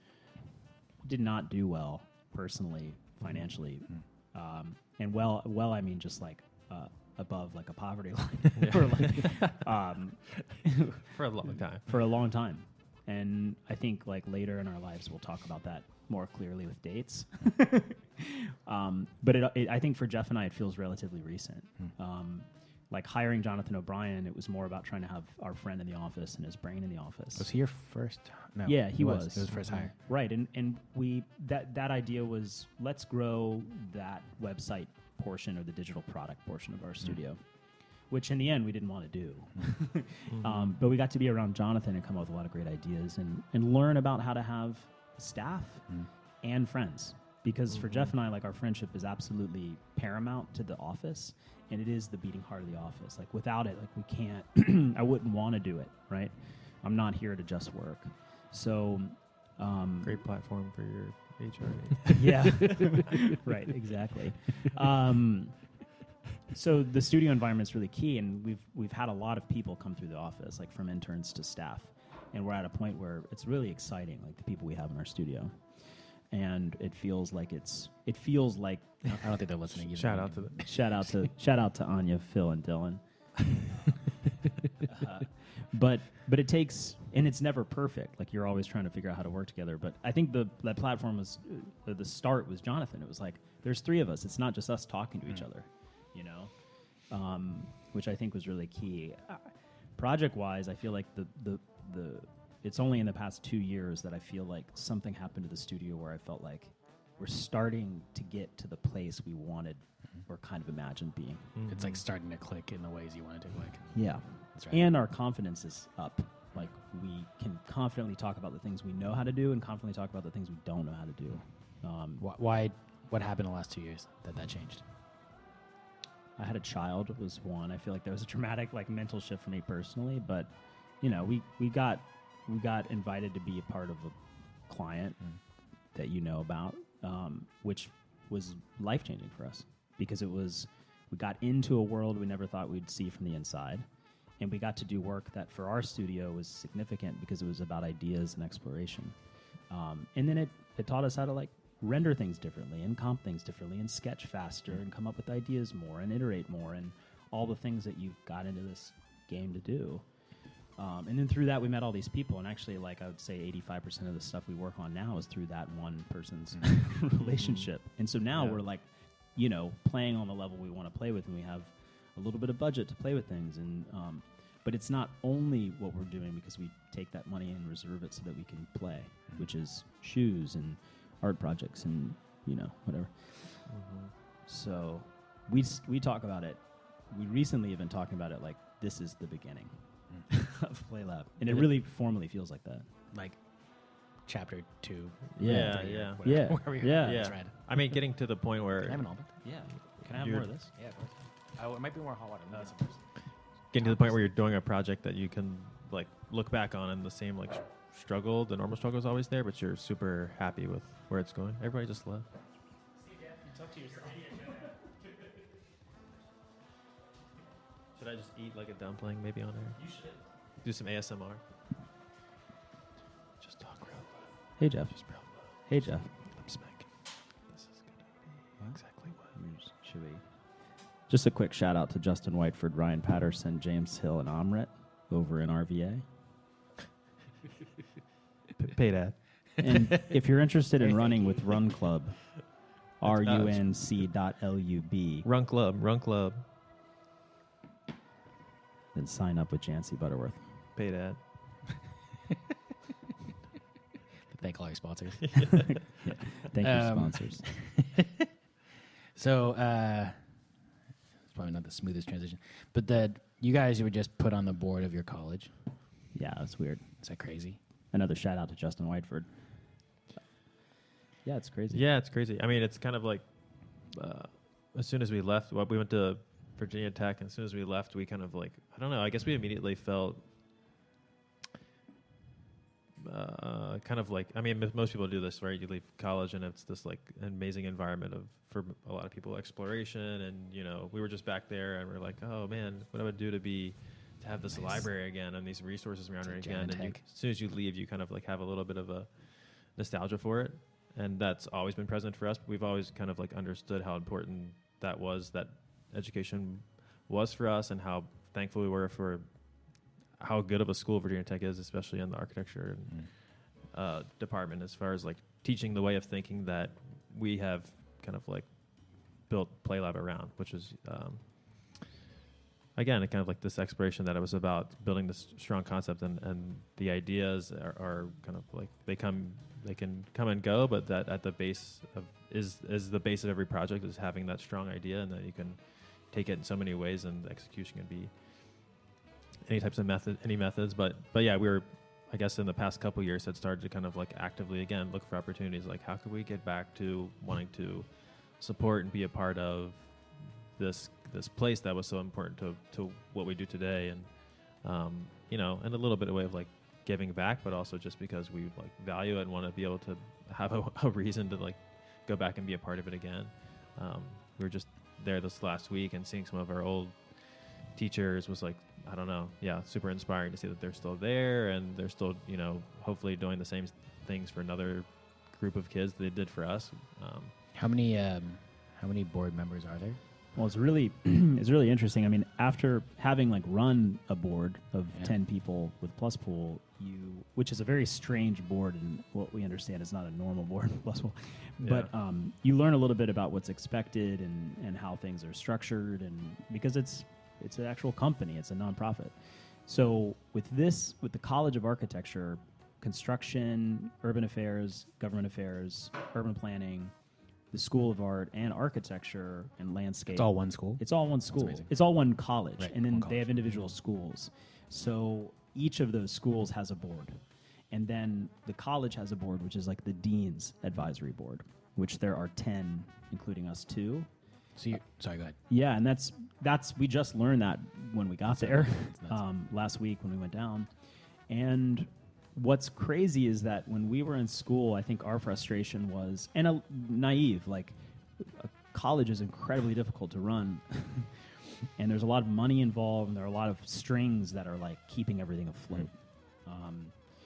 did not do well personally, financially, mm. um, and well, well, I mean just like uh, above like a poverty line for like um, for a long time. For a long time, and I think like later in our lives we'll talk about that more clearly with dates. um, but it, it, I think for Jeff and I, it feels relatively recent. Hmm. Um, like hiring Jonathan O'Brien, it was more about trying to have our friend in the office and his brain in the office. Was he your first? No. Yeah, he was. It was his first hire. Right, and and we that that idea was let's grow that website portion or the digital product portion of our studio, which in the end we didn't want to do. um, but we got to be around Jonathan and come up with a lot of great ideas and and learn about how to have staff Mm. and friends. Because for Jeff and I, like our friendship is absolutely paramount to the office, and it is the beating heart of the office. Like without it, like we can't. I wouldn't want to do it. Right? I'm not here to just work. So, um, Great platform for your H R. yeah, right, exactly. Um, so the studio environment is really key, and we've we've had a lot of people come through the office, like from interns to staff, and we're at a point where it's really exciting, like the people we have in our studio, and it feels like it's it feels like I don't think they're listening. either. Shout out to them. shout out to shout out to Anya, Phil, and Dylan. uh, but but it takes, and it's never perfect. Like you're always trying to figure out how to work together. But I think the that platform was uh, the start was Jonathan. It was like there's three of us. It's not just us talking to each other, you know, um, which I think was really key. Uh, project wise, I feel like the the the it's only in the past two years that I feel like something happened to the studio where I felt like we're starting to get to the place we wanted or kind of imagined being. It's like starting to click in the ways you want it to click. Yeah. That's right. And our confidence is up. Like we can confidently talk about the things we know how to do and confidently talk about the things we don't know how to do. Um, Why, why? What happened in the last two years that that changed? I had a child was one. I feel like there was a dramatic like mental shift for me personally, but you know, we, we got we got invited to be a part of a client Mm. that you know about, um, which was life changing for us because it was we got into a world we never thought we'd see from the inside, and we got to do work that for our studio was significant because it was about ideas and exploration, um, and then it, it taught us how to like render things differently and comp things differently and sketch faster and come up with ideas more and iterate more and all the things that you got into this game to do. Um, and then through that, we met all these people. And actually, like I would say eighty-five percent of the stuff we work on now is through that one person's relationship. And so now Yeah. we're like, you know, playing on the level we want to play with. And we have a little bit of budget to play with things. And um, but it's not only what we're doing because we take that money and reserve it so that we can play, Mm-hmm. which is shoes and art projects and, you know, whatever. So we s- we talk about it. We recently have been talking about it like this is the beginning of Play Lab, and it Yeah. really formally feels like that. Like chapter two. Yeah, three, or yeah. whatever- Yeah, wherever you're- yeah. That's Yeah. right. I mean, getting to the point Can I where have an Albert? Yeah. Can I have You're- more of this? Yeah, of course. Oh, it might be more hot water. No, it's a person. getting to the point where you're doing a project that you can like look back on and the same like sh- struggle, the normal struggle is always there, but you're super happy with where it's going. Everybody just left. Should I just eat like a dumpling maybe on air? You should. Do some A S M R. Just talk real low. Hey Jeff. Just real low. Hey Jeff. Lip smacking. This is gonna be exactly what. Should we? Just a quick shout out to Justin Whiteford, Ryan Patterson, James Hill, and Omrit over in R V A. P- pay dad. And if you're interested in running with Run Club, R U N C dot L U B, Run club. Run club. then sign up with Jancy Butterworth. Pay dad. Thank all your sponsors. Thank you, Um, sponsors. So, uh, it's probably not the smoothest transition, but the you guys were just put on the board of your college. Yeah, that's weird. Is that crazy? Another shout out to Justin Whiteford. Yeah, it's crazy. Yeah, it's crazy. I mean, it's kind of like uh, as soon as we left, well, we went to Virginia Tech, and as soon as we left, we kind of like, I don't know, I guess we immediately felt uh, kind of like, I mean, m- most people do this, right? You leave college, and it's this like amazing environment of, for a lot of people, exploration. And, you know, we were just back there, and we are like, oh man, what I would do to be, to have this Nice. library again and these resources around It's it like again. And you, Genentech. as soon as you leave, you kind of like have a little bit of a nostalgia for it. And that's always been present for us. But we've always kind of like understood how important that was, that education was for us, and how thankful we were for how good of a school Virginia Tech is, especially in the architecture and, uh, department, as far as like teaching the way of thinking that we have kind of like built PlayLab around, which is um, again, kind of like this exploration that it was about building this strong concept, and, and the ideas are, are kind of like they come, they can come and go, but that at the base of is is the base of every project is having that strong idea, and that you can take it in so many ways, and the execution can be any types of method, any methods. But but yeah, we were, I guess, in the past couple of years had started to kind of like actively again look for opportunities, like how could we get back to wanting to support and be a part of this this place that was so important to to what we do today, and um, you know, and a little bit of way of like giving back, but also just because we like value it and want to be able to have a, a reason to like go back and be a part of it again. Um, we were just there this last week, and seeing some of our old teachers was like, I don't know, yeah, super inspiring to see that they're still there, and they're still, you know, hopefully doing the same things for another group of kids that they did for us. Um, How many um, how many board members are there? Well, it's really it's really interesting. I mean, after having like run a board of Yeah. ten people with Plus Pool, you which is a very strange board, and what we understand is not a normal board with Plus Pool, but Yeah. um, you learn a little bit about what's expected and and how things are structured, and because it's it's an actual company, it's a nonprofit. So with this, with the College of Architecture, construction, urban affairs, government affairs, urban planning, the School of Art, and architecture and landscape. It's all one school. It's all one school. amazing. It's all one college, Right, and then one they college. have individual schools. So each of those schools has a board, and then the college has a board, which is like the dean's advisory board, which there are ten, including us two. So you, sorry, go ahead. Yeah, and that's that's we just learned that when we got there It's nuts. um, last week when we went down. And what's crazy is that when we were in school, I think our frustration was, and a, naive, like a college is incredibly difficult to run, and there's a lot of money involved, and there are a lot of strings that are like keeping everything afloat. Um,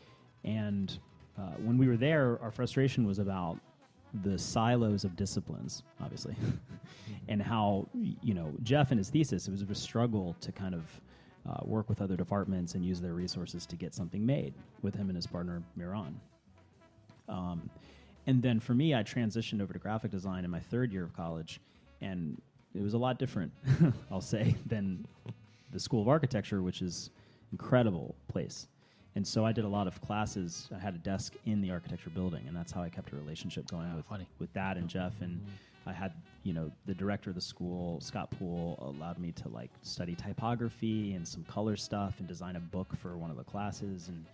and uh, when we were there, our frustration was about the silos of disciplines, obviously, and how, you know, Jeff and his thesis, it was a struggle to kind of uh, work with other departments and use their resources to get something made with him and his partner, Miran. Um, and then for me, I transitioned over to graphic design in my third year of college, and it was a lot different, I'll say, than the School of Architecture, which is incredible place. And so I did a lot of classes. I had a desk in the architecture building, and that's how I kept a relationship going Oh, with funny. with that and Jeff. And I had, you know, the director of the school, Scott Poole, allowed me to like study typography and some color stuff and design a book for one of the classes and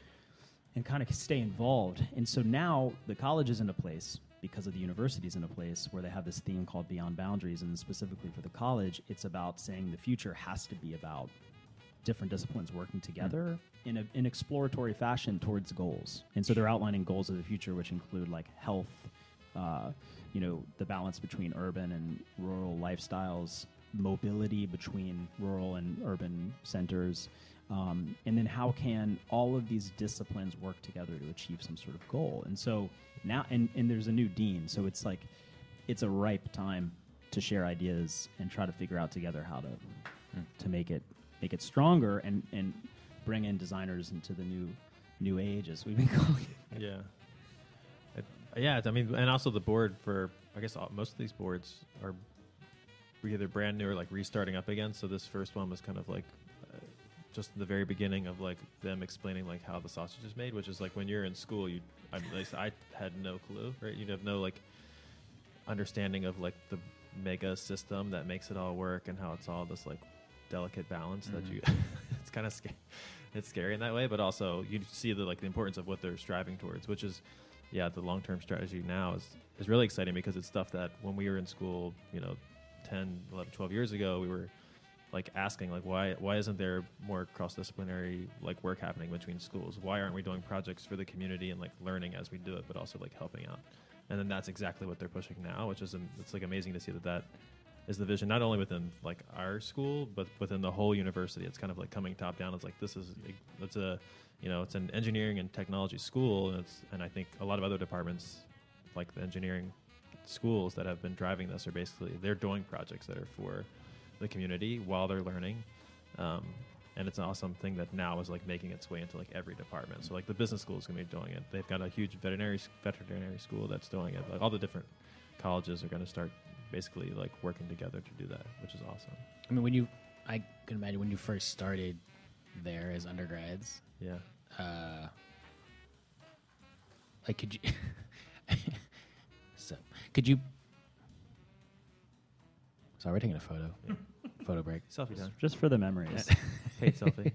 and kind of stay involved. And so now the college is in a place, because of the university's in a place where they have this theme called Beyond Boundaries, and specifically for the college, it's about saying the future has to be about different disciplines working together in a, in exploratory fashion towards goals. And so they're outlining goals of the future, which include like health, uh, you know, the balance between urban and rural lifestyles, mobility between rural and urban centers, um, and then how can all of these disciplines work together to achieve some sort of goal. And so now, and, and there's a new dean, so it's like, it's a ripe time to share ideas and try to figure out together how to to make it make it stronger and, and bring in designers into the new new age, as we've been calling it. Yeah. It, yeah, it's- I mean, and also the board for, I guess all, most of these boards are either brand new or like restarting up again. So this first one was kind of like uh, just the very beginning of like them explaining like how the sausage is made, which is like when you're in school, you, I, at least I had no clue, right? You'd have no like understanding of like the mega system that makes it all work and how it's all this like delicate balance that Mhm. you it's kind of scary it's scary in that way, but also you see the like the importance of what they're striving towards, which is yeah the long-term strategy now is is really exciting, because it's stuff that when we were in school, you know, ten, eleven, twelve years ago, we were like asking like why why isn't there more cross-disciplinary like work happening between schools? Why aren't we doing projects for the community and like learning as we do it, but also like helping out? And then that's exactly what they're pushing now, which is um, it's like amazing to see that that is the vision, not only within like our school, but within the whole university. It's kind of like coming top down. It's like this is it's a you know it's an engineering and technology school, and it's and I think a lot of other departments like the engineering schools that have been driving this are basically they're doing projects that are for the community while they're learning. Um, and it's an awesome thing that now is like making its way into like every department. So like the business school is going to be doing it. They've got a huge veterinary s- veterinary school that's doing it. Like all the different colleges are going to start basically like working together to do that, which is awesome. I mean, when you, I can imagine when you first started there as undergrads, Yeah. uh, like could you, so could you? Sorry, we're taking a photo, photo break. Selfie time. Just for the memories. Paid selfie.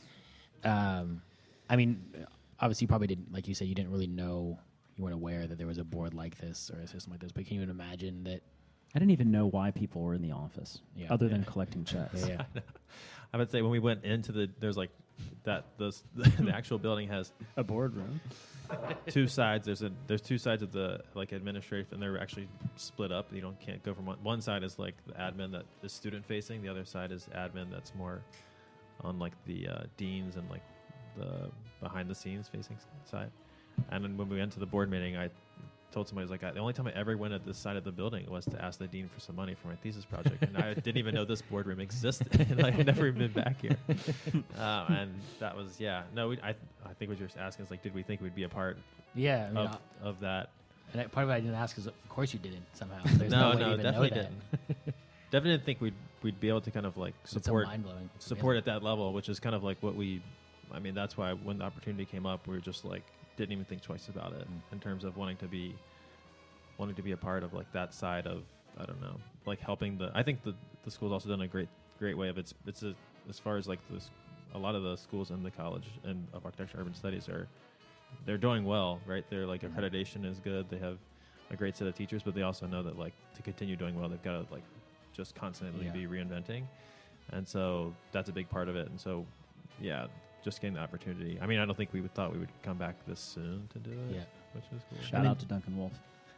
Um, I mean, obviously, you probably didn't, like you said, you didn't really know, you weren't aware that there was a board like this or a system like this. But can you imagine that? I didn't even know why people were in the office, Yeah. other than Yeah. collecting checks. Yeah, yeah. I would say when we went into the, there's like that, the, the actual building has A boardroom. two sides. There's a, there's two sides of the like administrative, and they're actually split up. You don't can't go from one. One side is like the admin that is student facing. The other side is admin that's more on like the uh, deans and like the behind the scenes facing s- side. And then when we went to the board meeting, I told somebody, I was like, I, the only time I ever went at this side of the building was to ask the dean for some money for my thesis project. And I didn't even know this boardroom existed. And I had never even been back here. Um, and that was, yeah. No, we, I I think what you're asking is like, did we think we'd be a part Yeah, I mean, of, of that? and I, part of it I didn't ask is, of course, you didn't somehow. There's No, no, way no, to even definitely know that. didn't. Definitely didn't think we'd we'd be able to kind of like It's so support mind blowing. support at that level, which is kind of like what we. I mean, that's why when the opportunity came up, we were just like didn't even think twice about it Mm. in terms of wanting to be wanting to be a part of like that side of I don't know, like helping the. I think the the school's also done a great great way of it's it's a, as far as like this. A lot of the schools in the college and of architecture urban studies are they're doing well, right? They're like Mhm. accreditation is good. They have a great set of teachers, but they also know that like to continue doing well, they've got to like just constantly Yeah. be reinventing, and so that's a big part of it. And so, yeah, just getting the opportunity. I mean, I don't think we would thought we would come back this soon to do it, Yeah. which is cool. Shout And then- out to Duncan Wolf.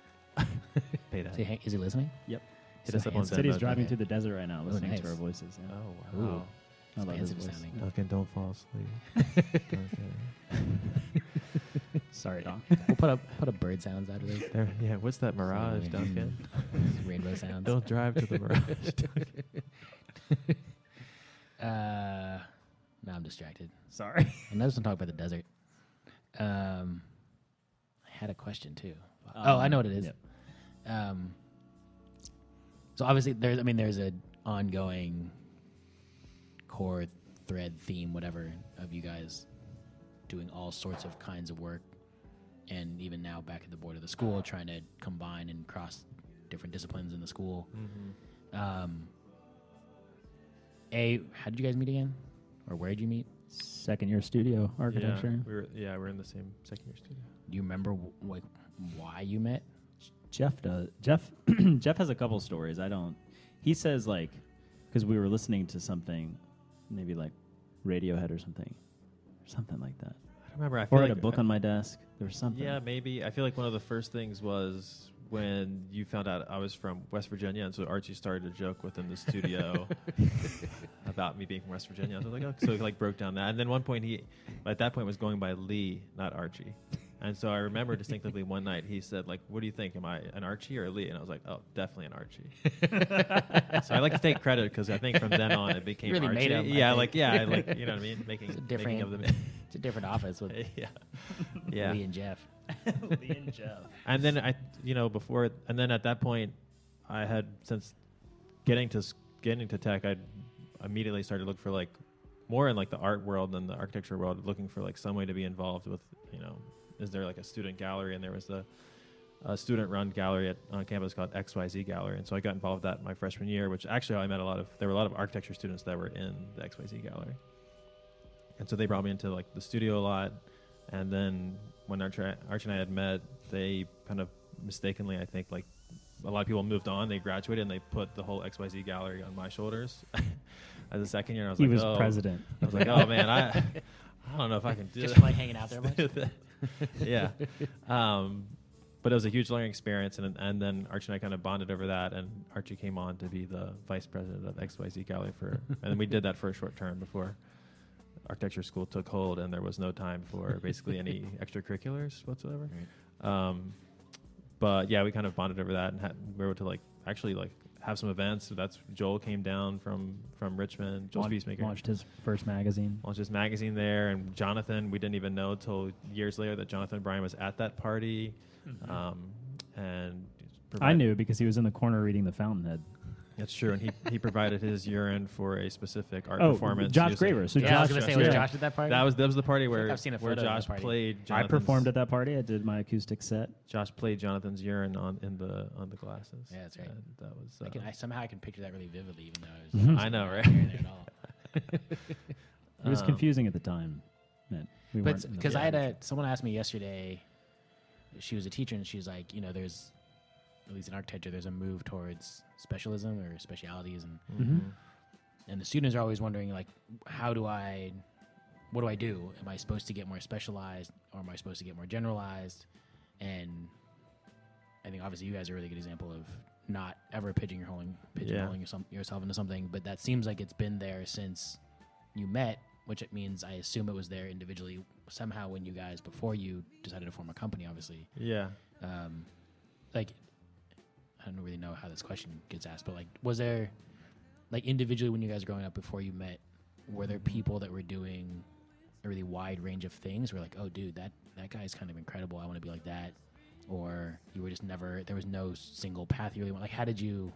Pay that. Say, hey, is he listening? Yep. Hit us So up on handsome. Said he's Venmo. driving Okay. through the desert right now, Oh, listening nice. to our voices. Yeah. Oh Ooh. wow! I love his Expansive voice. sounding. Duncan, don't fall asleep. Okay. Sorry, Doc. We'll put up put up bird sounds out of it. There, yeah. What's that mirage, So, Duncan? mm, Rainbow sounds. Don't drive to the mirage. Uh, no, I'm distracted. Sorry. And I just want to talk about the desert. Um, I had a question too. Um, oh, I know what it is. yep. Um, so obviously there's, I mean, there's an ongoing core thread theme, whatever, of you guys doing all sorts of kinds of work, and even now back at the board of the school, trying to combine and cross different disciplines in the school. Mm-hmm. Um, A, how did you guys meet again, or where did you meet? Second year studio architecture. Yeah, we were yeah we we're in the same second year studio. Do you remember wh- like why you met? Jeff does. Jeff Jeff has a couple stories. I don't. He says like because we were listening to something, maybe like Radiohead or something, or something like that. I don't remember. I feel Or I like had a book I- on my desk. There was something. Yeah, maybe. I feel like one of the first things was when you found out I was from West Virginia, and so Archie started to joke within the studio about me being from West Virginia. So I was like, oh, so he like broke down that, and then one point he, at that point, was going by Lee, not Archie. And so I remember distinctively one night he said, like, what do you think? Am I an Archie or a Lee? And I was like, oh, definitely an Archie. So I like to take credit because I think from then on it became really Archie. made him, I yeah, think. like yeah, I like you know what I mean, making It's a making different- of the It's a different office with yeah, yeah. Lee and Jeff. Lee and Jeff. And then I, you know, before, and then at that point, I had since getting to s- getting to tech, I immediately started to look for like more in like the art world than the architecture world, looking for like some way to be involved with, you know, is there like a student gallery? And there was a, a student-run gallery at, on campus called X Y Z Gallery, and so I got involved with that my freshman year. Which actually I met a lot of there were a lot of architecture students that were in the X Y Z Gallery, and so they brought me into like the studio a lot. And then when Archie, Archie and I had met, they kind of mistakenly, I think, like a lot of people moved on. They graduated and they put the whole X Y Z Gallery on my shoulders as a second year. And I was He like, was oh. president. I was like, oh man, I, I don't know if I can do Just that. like hanging out there much? Yeah. Um, but it was a huge learning experience, and and then Archie and I kind of bonded over that, and Archie came on to be the vice president of X Y Z Gallery for, and we did that for a short term before architecture school took hold, and there was no time for basically any extracurriculars whatsoever. Um, but yeah, we kind of bonded over that, and had, we were able to like actually like have some events. So that's Joel came down from from Richmond. Joel Launch- Speechmaker launched his first magazine. launched his magazine there, and Jonathan. We didn't even know till years later that Jonathan Bryan was at that party, Mm-hmm. um, and I provide- knew because he was in the corner reading the Fountainhead. That's true, and he he provided his urine for a specific art Oh, performance. Josh using- Graver. So Yeah, I was Josh- gonna say, was yeah. Josh at that party? That was that was the party like where I've seen a where photo of Josh that party. played. I Jonathan's- performed at that party. I did my acoustic set. Josh played Jonathan's urine on in the on the glasses. Yeah, that's right. And that was. Uh, I can, I, somehow I can picture that really vividly, even though I was. Mhm. I know, not right? here and there at all. It was Um, confusing at the time. Man, we But weren't in the because I had language. a someone asked me yesterday, she was a teacher, and she's like, you know, there's at least in architecture, there's a move towards specialism or specialities, and Mhm. and the students are always wondering like, how do I, what do I do? Am I supposed to get more specialized, or am I supposed to get more generalized? And I think obviously you guys are a really good example of not ever pigeonholing pigeonholing yourself, yourself into something, but that seems like it's been there since you met, which it means I assume it was there individually somehow when you guys before you decided to form a company, obviously. Yeah. Um, like I don't really know how this question gets asked, but like, was there like individually when you guys were growing up before you met, were there people that were doing a really wide range of things? Were like, oh, dude, that that guy's kind of incredible. I want to be like that. Or you were just never, there was no single path you really want. Like, how did you?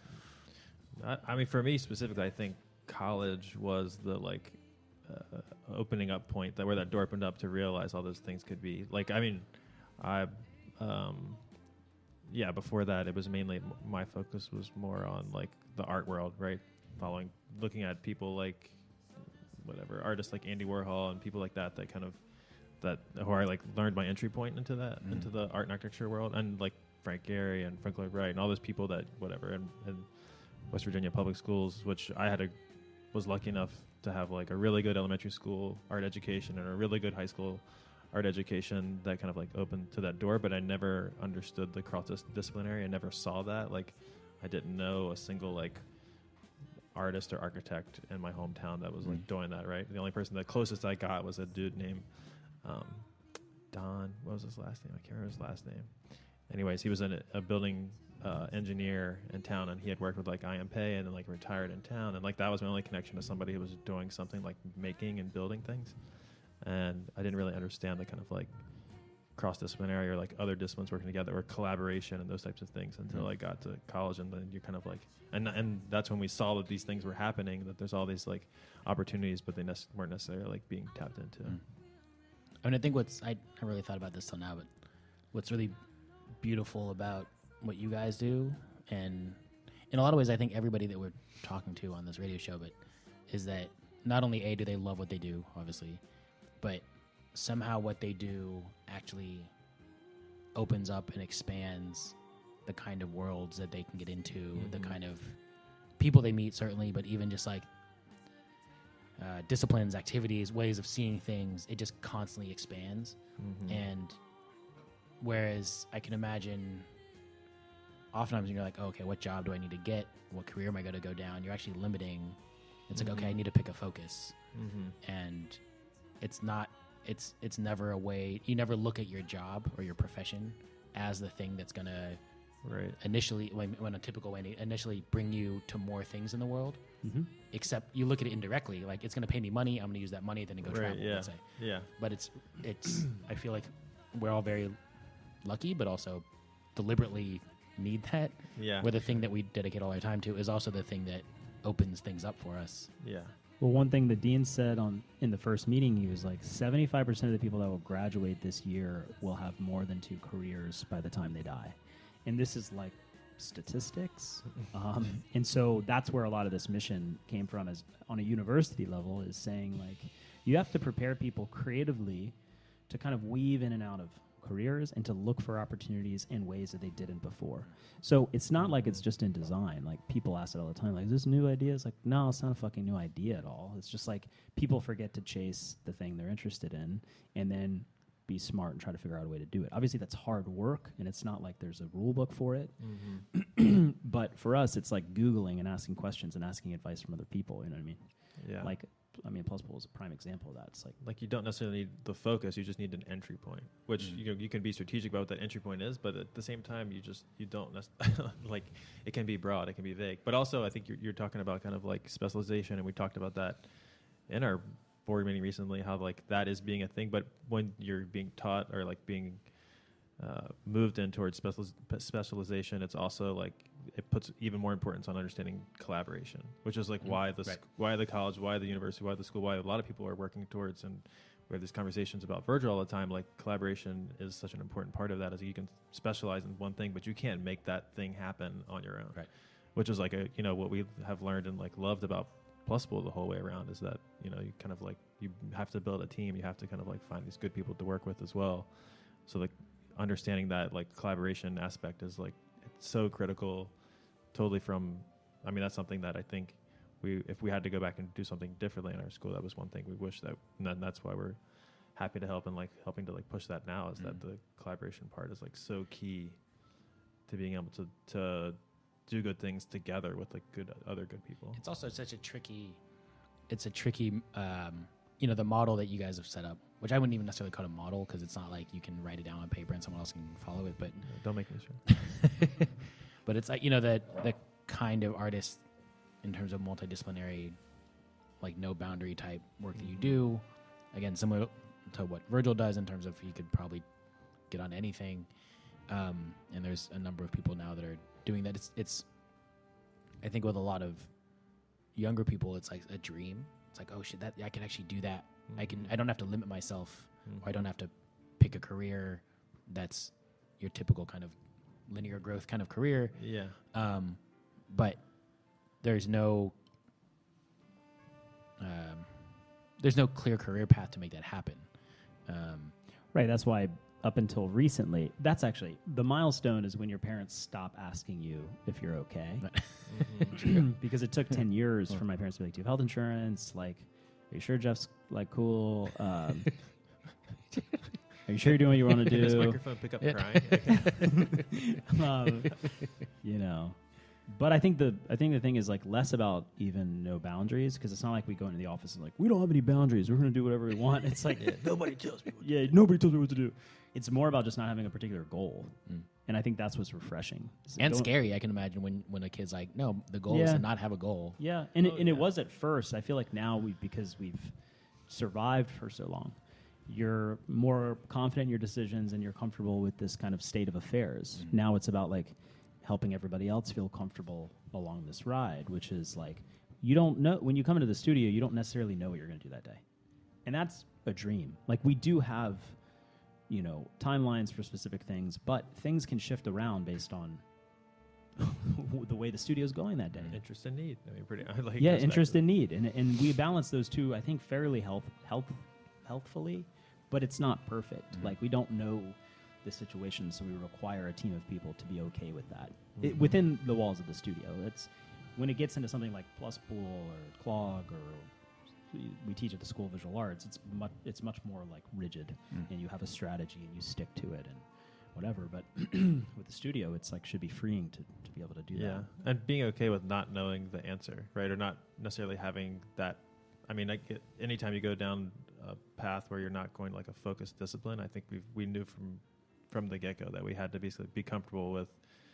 I, I mean, for me specifically, I think college was the like uh, opening up point that where that door opened up to realize all those things could be. Like, I mean, I, um, yeah. Before that, it was mainly my focus was more on like the art world, right? Following, looking at people like whatever artists like Andy Warhol and people like that that kind of that who I like learned my entry point into that Mm. into the art and architecture world, and like Frank Gehry and Frank Lloyd Wright and all those people that whatever and, and West Virginia public schools, which I had a was lucky enough to have like a really good elementary school art education and a really good high school art education that kind of like opened to that door, but I never understood the cross disciplinary. I never saw that. Like I didn't know a single like artist or architect in my hometown that was like Mm. doing that, right? The only person, the closest I got was a dude named um, Don. What was his last name? I can't remember his last name. Anyways, he was an, a building uh, engineer in town, and he had worked with like I M P A and then like retired in town, and like that was my only connection to somebody who was doing something like making and building things. And I didn't really understand the kind of like cross-disciplinary or like other disciplines working together or collaboration and those types of things until I got to college, and then you're kind of like, and and that's when we saw that these things were happening, that there's all these like opportunities, but they nec- weren't necessarily like being tapped into. Mm. I mean, I think what's I haven't really thought about this till now, but what's really beautiful about what you guys do, and in a lot of ways, I think everybody that we're talking to on this radio show, but is that not only a do they love what they do, obviously, but somehow what they do actually opens up and expands the kind of worlds that they can get into, Mm-hmm. the kind of people they meet, certainly, but even just like uh, disciplines, activities, ways of seeing things, it just constantly expands. Mm-hmm. And whereas I can imagine oftentimes when you're like, oh, okay, what job do I need to get? What career am I going to go down? You're actually limiting. It's like, okay, I need to pick a focus. Mm-hmm. And it's not, it's, it's never a way, you never look at your job or your profession as the thing that's going to Right. initially, when, when a typical way, initially bring you to more things in the world. Mhm. Except you look at it indirectly, like it's going to pay me money. I'm going to use that money then to go Right. travel. Yeah. Let's say. Yeah. But it's it's. I feel like we're all very lucky, but also deliberately need that. Yeah. Where the thing that we dedicate all our time to is also the thing that opens things up for us. Yeah. Well, one thing the dean said on in the first meeting, he was like, seventy-five percent of the people that will graduate this year will have more than two careers by the time they die. And this is like statistics. Um, and so that's where a lot of this mission came from, is on a university level, is saying like, you have to prepare people creatively to kind of weave in and out of careers and to look for opportunities in ways that they didn't before. So it's not like it's just in design. Like people ask it all the time, like, is this a new idea? It's like, no, it's not a fucking new idea at all. It's just like people forget to chase the thing they're interested in, and then be smart and try to figure out a way to do it. Obviously, that's hard work, and it's not like there's a rule book for it. Mm-hmm. But for us, it's like Googling and asking questions and asking advice from other people. You know what I mean? Yeah. Like, I mean, Plus Pool is a prime example of that. It's like, Like you don't necessarily need the focus; you just need an entry point, which Mm. you know you can be strategic about what that entry point is. But at the same time, you just you don't nec- like it can be broad, it can be vague. But also, I think you're, you're talking about kind of like specialization, and we talked about that in our board meeting recently. How like that is being a thing, but when you're being taught or like being uh, moved in towards special specialization, it's also like it puts even more importance on understanding collaboration, which is like Mm, why the right. sc- why the college, why the university, why the school, why a lot of people are working towards, and we have these conversations about Virgil all the time. Like collaboration is such an important part of that. Is you can specialize in one thing, but you can't make that thing happen on your own. Right. Which is like a you know what we have learned and like loved about Plus Pool the whole way around is that you know you kind of like you have to build a team. You have to kind of like find these good people to work with as well. So like understanding that like collaboration aspect is like it's so critical. Totally from, I mean that's something that I think we if we had to go back and do something differently in our school, that was one thing we wish that, and then that's why we're happy to help and like helping to like push that now is Mm. that the collaboration part is like so key to being able to to do good things together with like good other good people. It's also such a tricky. It's a tricky. Um, you know, the model that you guys have set up, which I wouldn't even necessarily call it a model because it's not like you can write it down on paper and someone else can follow it. But Don't make me sure. but it's like you know the the kind of artist in terms of multidisciplinary, like no boundary type work that you do. Again, similar to what Virgil does in terms of he could probably get on anything. Um, and there's a number of people now that are doing that. It's it's. I think with a lot of younger people, it's like a dream. It's like, oh shit, that I can actually do that. I can. I don't have to limit myself, Mhm. or I don't have to pick a career that's your typical kind of linear growth kind of career. Yeah. Um, but there's no um, there's no clear career path to make that happen. Um, right. That's why up until recently, that's actually the milestone is when your parents stop asking you if you're okay. Mhm. Because it took ten years for my parents to be like, do you have health insurance? Like, are you sure Jeff's like cool? Um, are you sure you're doing what you want to This do? microphone pick up Yeah. crying. um, you know, but I think the I think the thing is like less about even no boundaries because it's not like we go into the office and like we don't have any boundaries. We're going to do whatever we want. It's like Yeah, nobody tells me what to yeah, nobody tells me what to do. It's more about just not having a particular goal, Mm. and I think that's what's refreshing Is and don't- scary, I can imagine when when a kid's like, no, the goal is Yeah. to not have a goal. Yeah, and Oh, it, and it yeah. was at first. I feel like now we because we've survived for so long, you're more confident in your decisions and you're comfortable with this kind of state of affairs. Mhm. Now it's about like helping everybody else feel comfortable along this ride, which is like you don't know when you come into the studio, you don't necessarily know what you're going to do that day, and that's a dream. Like we do have, you know, timelines for specific things, but things can shift around based on the way the studio's going that day. Interest and need. I mean, pretty. I like Yeah, goes back interest to- and need, and and we balance those two. I think fairly health health healthfully, but it's not perfect. Mhm. Like we don't know the situation, so we require a team of people to be okay with that it, Mhm. within the walls of the studio. It's when it gets into something like Plus Pool or Clog or we- we teach at the School of Visual Arts. It's much it's much more like rigid, Mm. and you have a strategy and you stick to it and whatever. But with the studio, it's like should be freeing to, to be able to do Yeah, that. and being okay with not knowing the answer, right, or not necessarily having that. I mean, like it, anytime you go down a path where you're not going like a focused discipline, I think we we knew from from the get go that we had to basically be comfortable with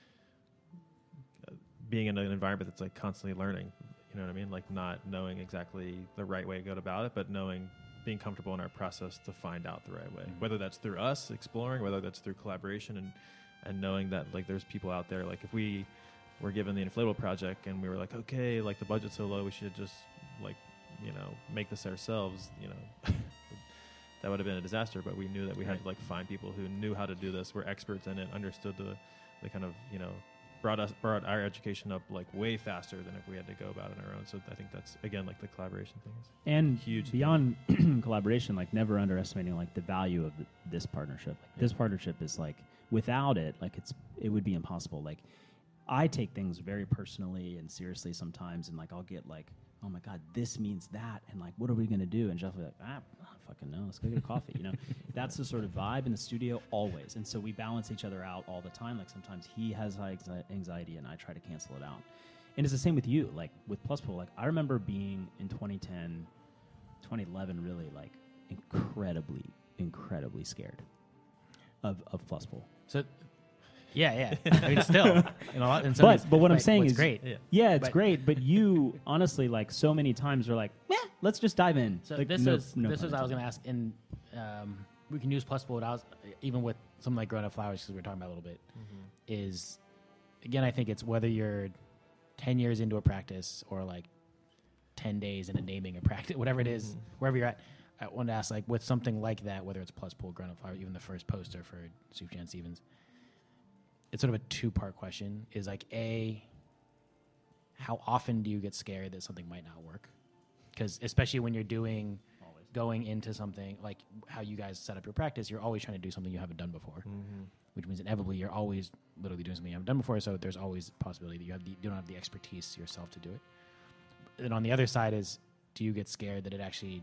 uh, being in an environment that's like constantly learning. You know what I mean? Like not knowing exactly the right way to go about it, but knowing being comfortable in our process to find out the right way. Mhm. Whether that's through us exploring, whether that's through collaboration, and and knowing that like there's people out there. Like if we were given the inflatable project and we were like, okay, like the budget's so low, we should just like you know make this ourselves. You know. That would have been a disaster, but we knew that we had Right. to like find people who knew how to do this, were experts in it, understood the, the kind of you know brought us brought our education up like way faster than if we had to go about it on our own. So I think that's again like the collaboration thing is And huge. beyond collaboration, like never underestimating like the value of the, this partnership. Like, This Yeah. partnership is like without it, like it's it would be impossible. Like I take things very personally and seriously sometimes, and like I'll get like oh my God, this means that. And like, what are we going to do? And Jeff will be like, ah, I don't fucking know. Let's go get a coffee. You know, that's the sort of vibe in the studio always. And so we balance each other out all the time. Like sometimes he has high anxiety and I try to cancel it out. And it's the same with you. Like with Plus Pool, like I remember being in twenty ten, twenty eleven, really like incredibly, incredibly scared of, of Plus Pool. So, yeah, yeah. I mean, still, in a lot. In some But ways, but what I'm like, saying what's is, great. Yeah. yeah, it's But- great. But you honestly, like so many times, are like, meh, let's just dive in. So Like, this no- is no this pun is I was intended. going to ask. In um, we can use Plus Pool. What I was even with something like Growing Up Flowers because we were talking about a little bit is again I think it's whether you're ten years into a practice or like ten days into naming a practice, whatever it is, Mhm. wherever you're at. I wanted to ask like with something like that, whether it's Plus Pool, Growing Up Flowers, even the first poster for Sufjan Stevens. It's sort of a two-part question. Is like a, how often do you get scared that something might not work? Because especially when you're doing, Always. going into something like how you guys set up your practice, you're always trying to do something you haven't done before, Mm-hmm. which means inevitably you're always literally doing something you haven't done before. So there's always the possibility that you have the, you don't have the expertise yourself to do it. And on the other side is, do you get scared that it actually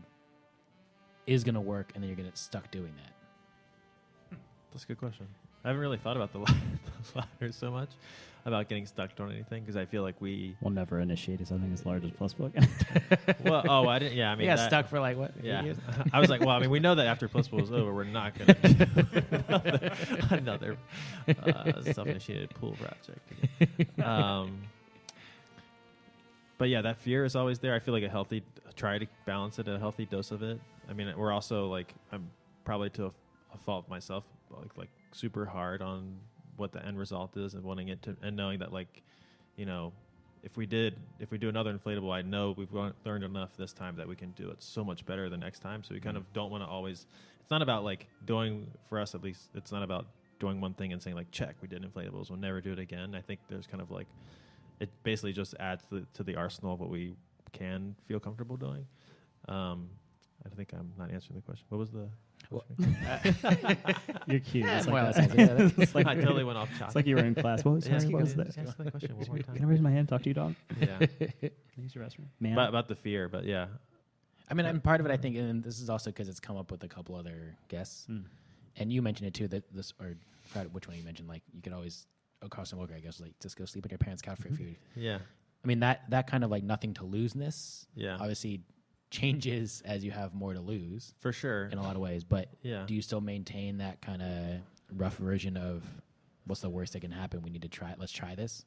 is going to work and then you're going to get stuck doing that? That's a good question. I haven't really thought about the, la- the ladder so much about getting stuck on anything because I feel like we. We'll never initiate something as large as Plus Pool. Well, oh, I didn't. Yeah, I mean, You got that- stuck for like what? eight Yeah, years? I was like, well, I mean, we know that after Plus Pool is over, we're not going to do another uh, self-initiated pool project. Um, but yeah, that fear is always there. I feel like a healthy, try to balance it, a healthy dose of it. I mean, we're also like, I'm probably to a, a fault myself, like like super hard on what the end result is and wanting it to, and knowing that like, you know, if we did, if we do another inflatable, I know we've learned learned enough this time that we can do it so much better the next time. So we kind of don't want to always, it's not about like doing, for us at least, it's not about doing one thing and saying like, check, we did inflatables, we'll never do it again. I think there's kind of like, it basically just adds to the, to the arsenal of what we can feel comfortable doing. Um, I think I'm not answering the question. What was the question? You're cute. Yeah, It's more or like less that. answered. Yeah, It's like, I totally went off it's topic. like you were in class. What was, Ask sorry, you what was again. that? Ask the question one more time. Can I raise my hand? Talk to you, dog? Yeah, Can I use your restroom? Man. about, about the fear, but yeah, I mean, and part of it, I think, and this is also because it's come up with a couple other guests, Mm. and you mentioned it too. That this, or I forgot which one you mentioned. Like, you could always, oh, Carson Walker, I guess, like just go sleep on your parents' couch for a few. yeah, I mean, that that kind of like nothing to loseness, yeah, obviously changes as you have more to lose for sure. in a lot of ways. But Yeah, do you still maintain that kind of rough version of what's the worst that can happen? We need to try it. Let's try this.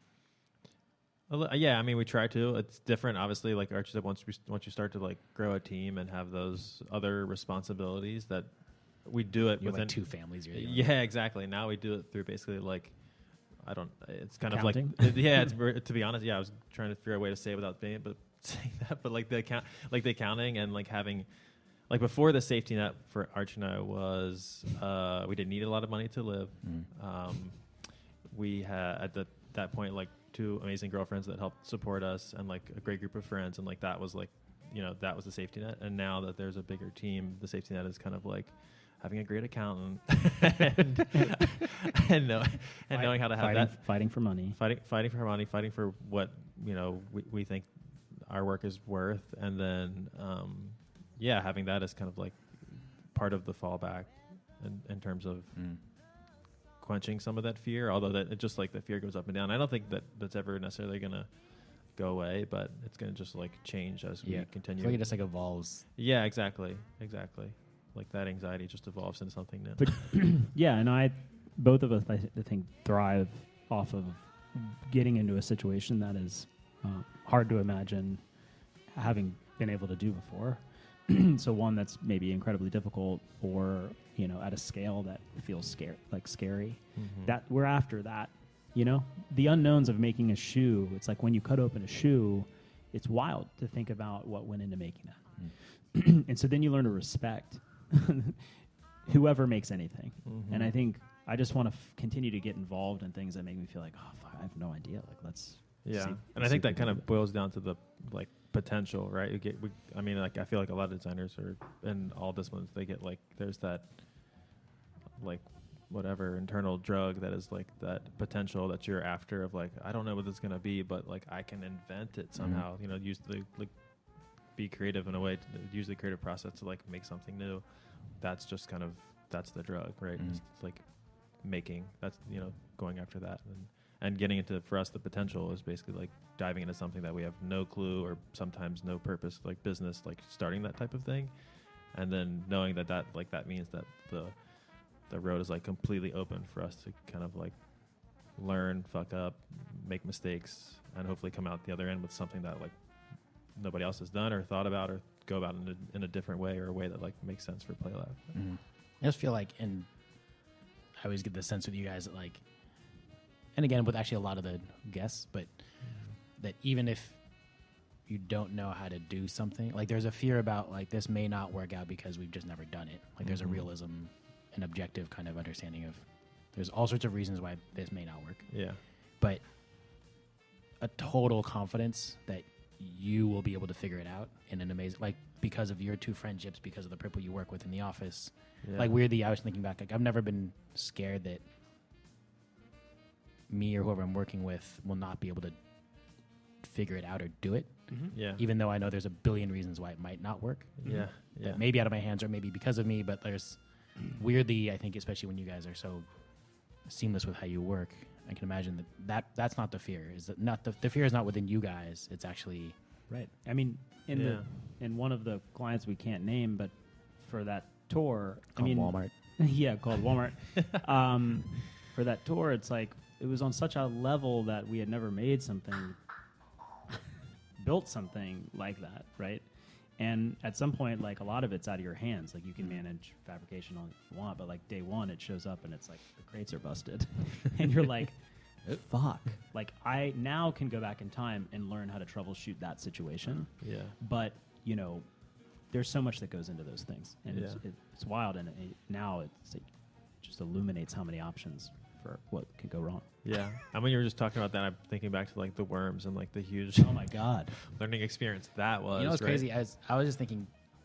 A li- yeah. I mean, we try to. It's different, obviously. Like Archie said, once we once you start to like grow a team and have those other responsibilities, that we do it You have within like two families. You're dealing Yeah, exactly. Now we do it through basically like, I don't. It's kind Accounting? of like yeah. It's ver- to be honest, yeah. I was trying to figure out a way to say it without being, but saying that, but like the account, like the accounting and like having, like before the safety net for Arch and I was, uh, we didn't need a lot of money to live. Mm. Um, we had at the, that point like two amazing girlfriends that helped support us and like a great group of friends, and like that was like, you know, that was the safety net. And now that there's a bigger team, the safety net is kind of like having a great accountant and and, know, and knowing how to have fighting, that fighting for money. fighting fighting for money, fighting for what you know we, we think our work is worth, and then um, yeah, having that as kind of like part of the fallback in, in terms of Mm. quenching some of that fear. Although that it just like the fear goes up and down. I don't think that that's ever necessarily gonna go away, but it's gonna just like change as Yeah. we continue. I feel like it just like evolves. Yeah, exactly, exactly. Like that anxiety just evolves into something new. But yeah, and I, both of us, I, th- I think, thrive off of getting into a situation that is uh, hard to imagine having been able to do before. So one that's maybe incredibly difficult, or you know, at a scale that feels scary, like scary. Mhm. That we're after that. You know, the unknowns of making a shoe. It's like when you cut open a shoe, it's wild to think about what went into making that. Mm. And so then you learn to respect whoever makes anything. Mhm. And I think I just want to f- continue to get involved in things that make me feel like, oh, fuck, I have no idea. Like, let's Yeah, see- and I see think if we that kind can do of boils down to the like potential, right? You get, we, I mean, like I feel like a lot of designers are in all disciplines. They get like there's that like whatever internal drug that is like that potential that you're after of like, I don't know what it's going to be, but like I can invent it somehow, mm-hmm. you know, use the, like be creative in a way, to use the creative process to like make something new. That's just kind of, that's the drug, right? Mm-hmm. It's like making, that's, you know, going after that. And, and getting into, for us, the potential is basically like diving into something that we have no clue or sometimes no purpose, like business, like starting that type of thing. And then knowing that that, like, that means that the, the road is like completely open for us to kind of like learn, fuck up, make mistakes, and hopefully come out the other end with something that like nobody else has done or thought about or go about in a, in a different way or a way that like makes sense for PlayLab. Mm-hmm. I just feel like, and I always get the sense with you guys that like, and again, with actually a lot of the guests, but mm-hmm. that even if you don't know how to do something, like there's a fear about like this may not work out because we've just never done it. Like mm-hmm. there's a realism, an objective kind of understanding of there's all sorts of reasons why this may not work. Yeah. But a total confidence that you will be able to figure it out in an amazing, like because of your two friendships, because of the people you work with in the office. Yeah. Like weirdly, I was thinking back, like I've never been scared that me or whoever I'm working with will not be able to figure it out or do it. Mm-hmm. Yeah. Even though I know there's a billion reasons why it might not work. Yeah. Yeah. Maybe out of my hands or maybe because of me, but there's weirdly, I think, especially when you guys are so seamless with how you work, I can imagine that, that that's not the fear. Is that not the, the fear is not within you guys. It's actually right. I mean, in yeah. the in one of the clients we can't name, but for that tour, called I mean, Walmart. yeah, called Walmart. um, for that tour, it's like it was on such a level that we had never made something, built something like that, right? And at some point, like a lot of it's out of your hands. Like you can manage fabrication all you want, but like day one, it shows up and it's like the crates are busted, and you're like, "Fuck!" Like I now can go back in time and learn how to troubleshoot that situation. Yeah. But you know, there's so much that goes into those things, and Yeah. it's, it, it's wild. And it, now it's like, just illuminates how many options for what could go wrong. Yeah. And when you were just talking about that, I'm thinking back to like the worms and like the huge Oh my god. learning experience that was. You know what's right? crazy? I was, I was just thinking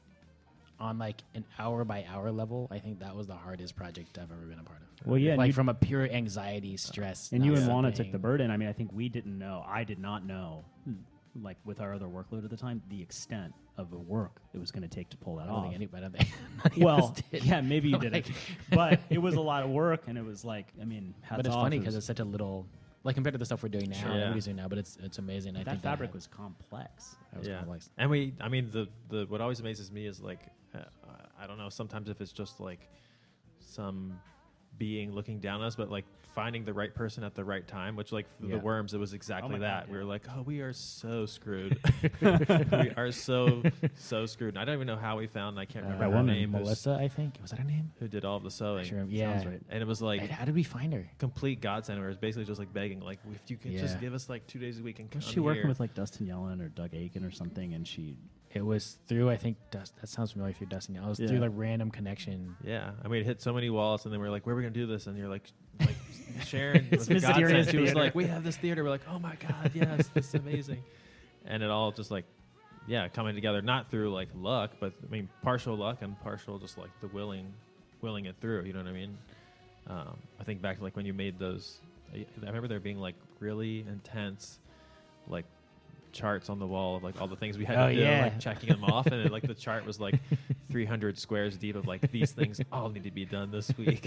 on like an hour by hour level, I think that was the hardest project I've ever been a part of. Well, yeah, and like you- from a pure anxiety, stress. And you not and Juana sleeping. took the burden. I mean, I think we didn't know. I did not know, like with our other workload at the time, the extent of the work it was going to take to pull that I don't off. think anybody. I don't think none of us Well, did. yeah, maybe you did Like- it, but it was a lot of work, and it was like, I mean, hats But it's off. funny It because was- it's such a little, like compared to the stuff we're doing now, Sure. and Yeah. everybody's doing now. But it's it's amazing. I that think fabric that was complex. that was Yeah. complex. And we, I mean, the, the what always amazes me is like, uh, I don't know, sometimes if it's just like some being looking down on us, but like finding the right person at the right time, which like for Yeah. the worms, it was exactly my that. God, We yeah. were like, oh, we are so screwed. we are so, so screwed. And I don't even know how we found, I can't remember Uh, her woman, name, who's- Melissa, I think was that her name? who did all of the sewing. Sure, yeah. Sounds right. And it was like, And how did we find her? complete godsend where it's basically just like begging, like, if you can Yeah. just give us like two days a week and come Was she working here. with like Dustin Yellen or Doug Aiken or something? And she, It was through I think Dust. That sounds familiar through Dustin. It was Yeah. through like random connection. Yeah, I mean, it hit so many walls, and then we are like, "Where are we gonna do this?" And you're like, like Sharon It's was the Mysterious godsend. She was Theater. like, "We have this theater." We're like, "Oh my god, yes, this is amazing," and it all just like, yeah, coming together, not through like luck, but I mean, partial luck and partial just like the willing, willing it through. You know what I mean? Um, I think back to like when you made those. I, I remember there being like really intense, like charts on the wall of like all the things we had Oh, to do, yeah. like checking them off, and it, like the chart was like three hundred squares deep of like these things all need to be done this week.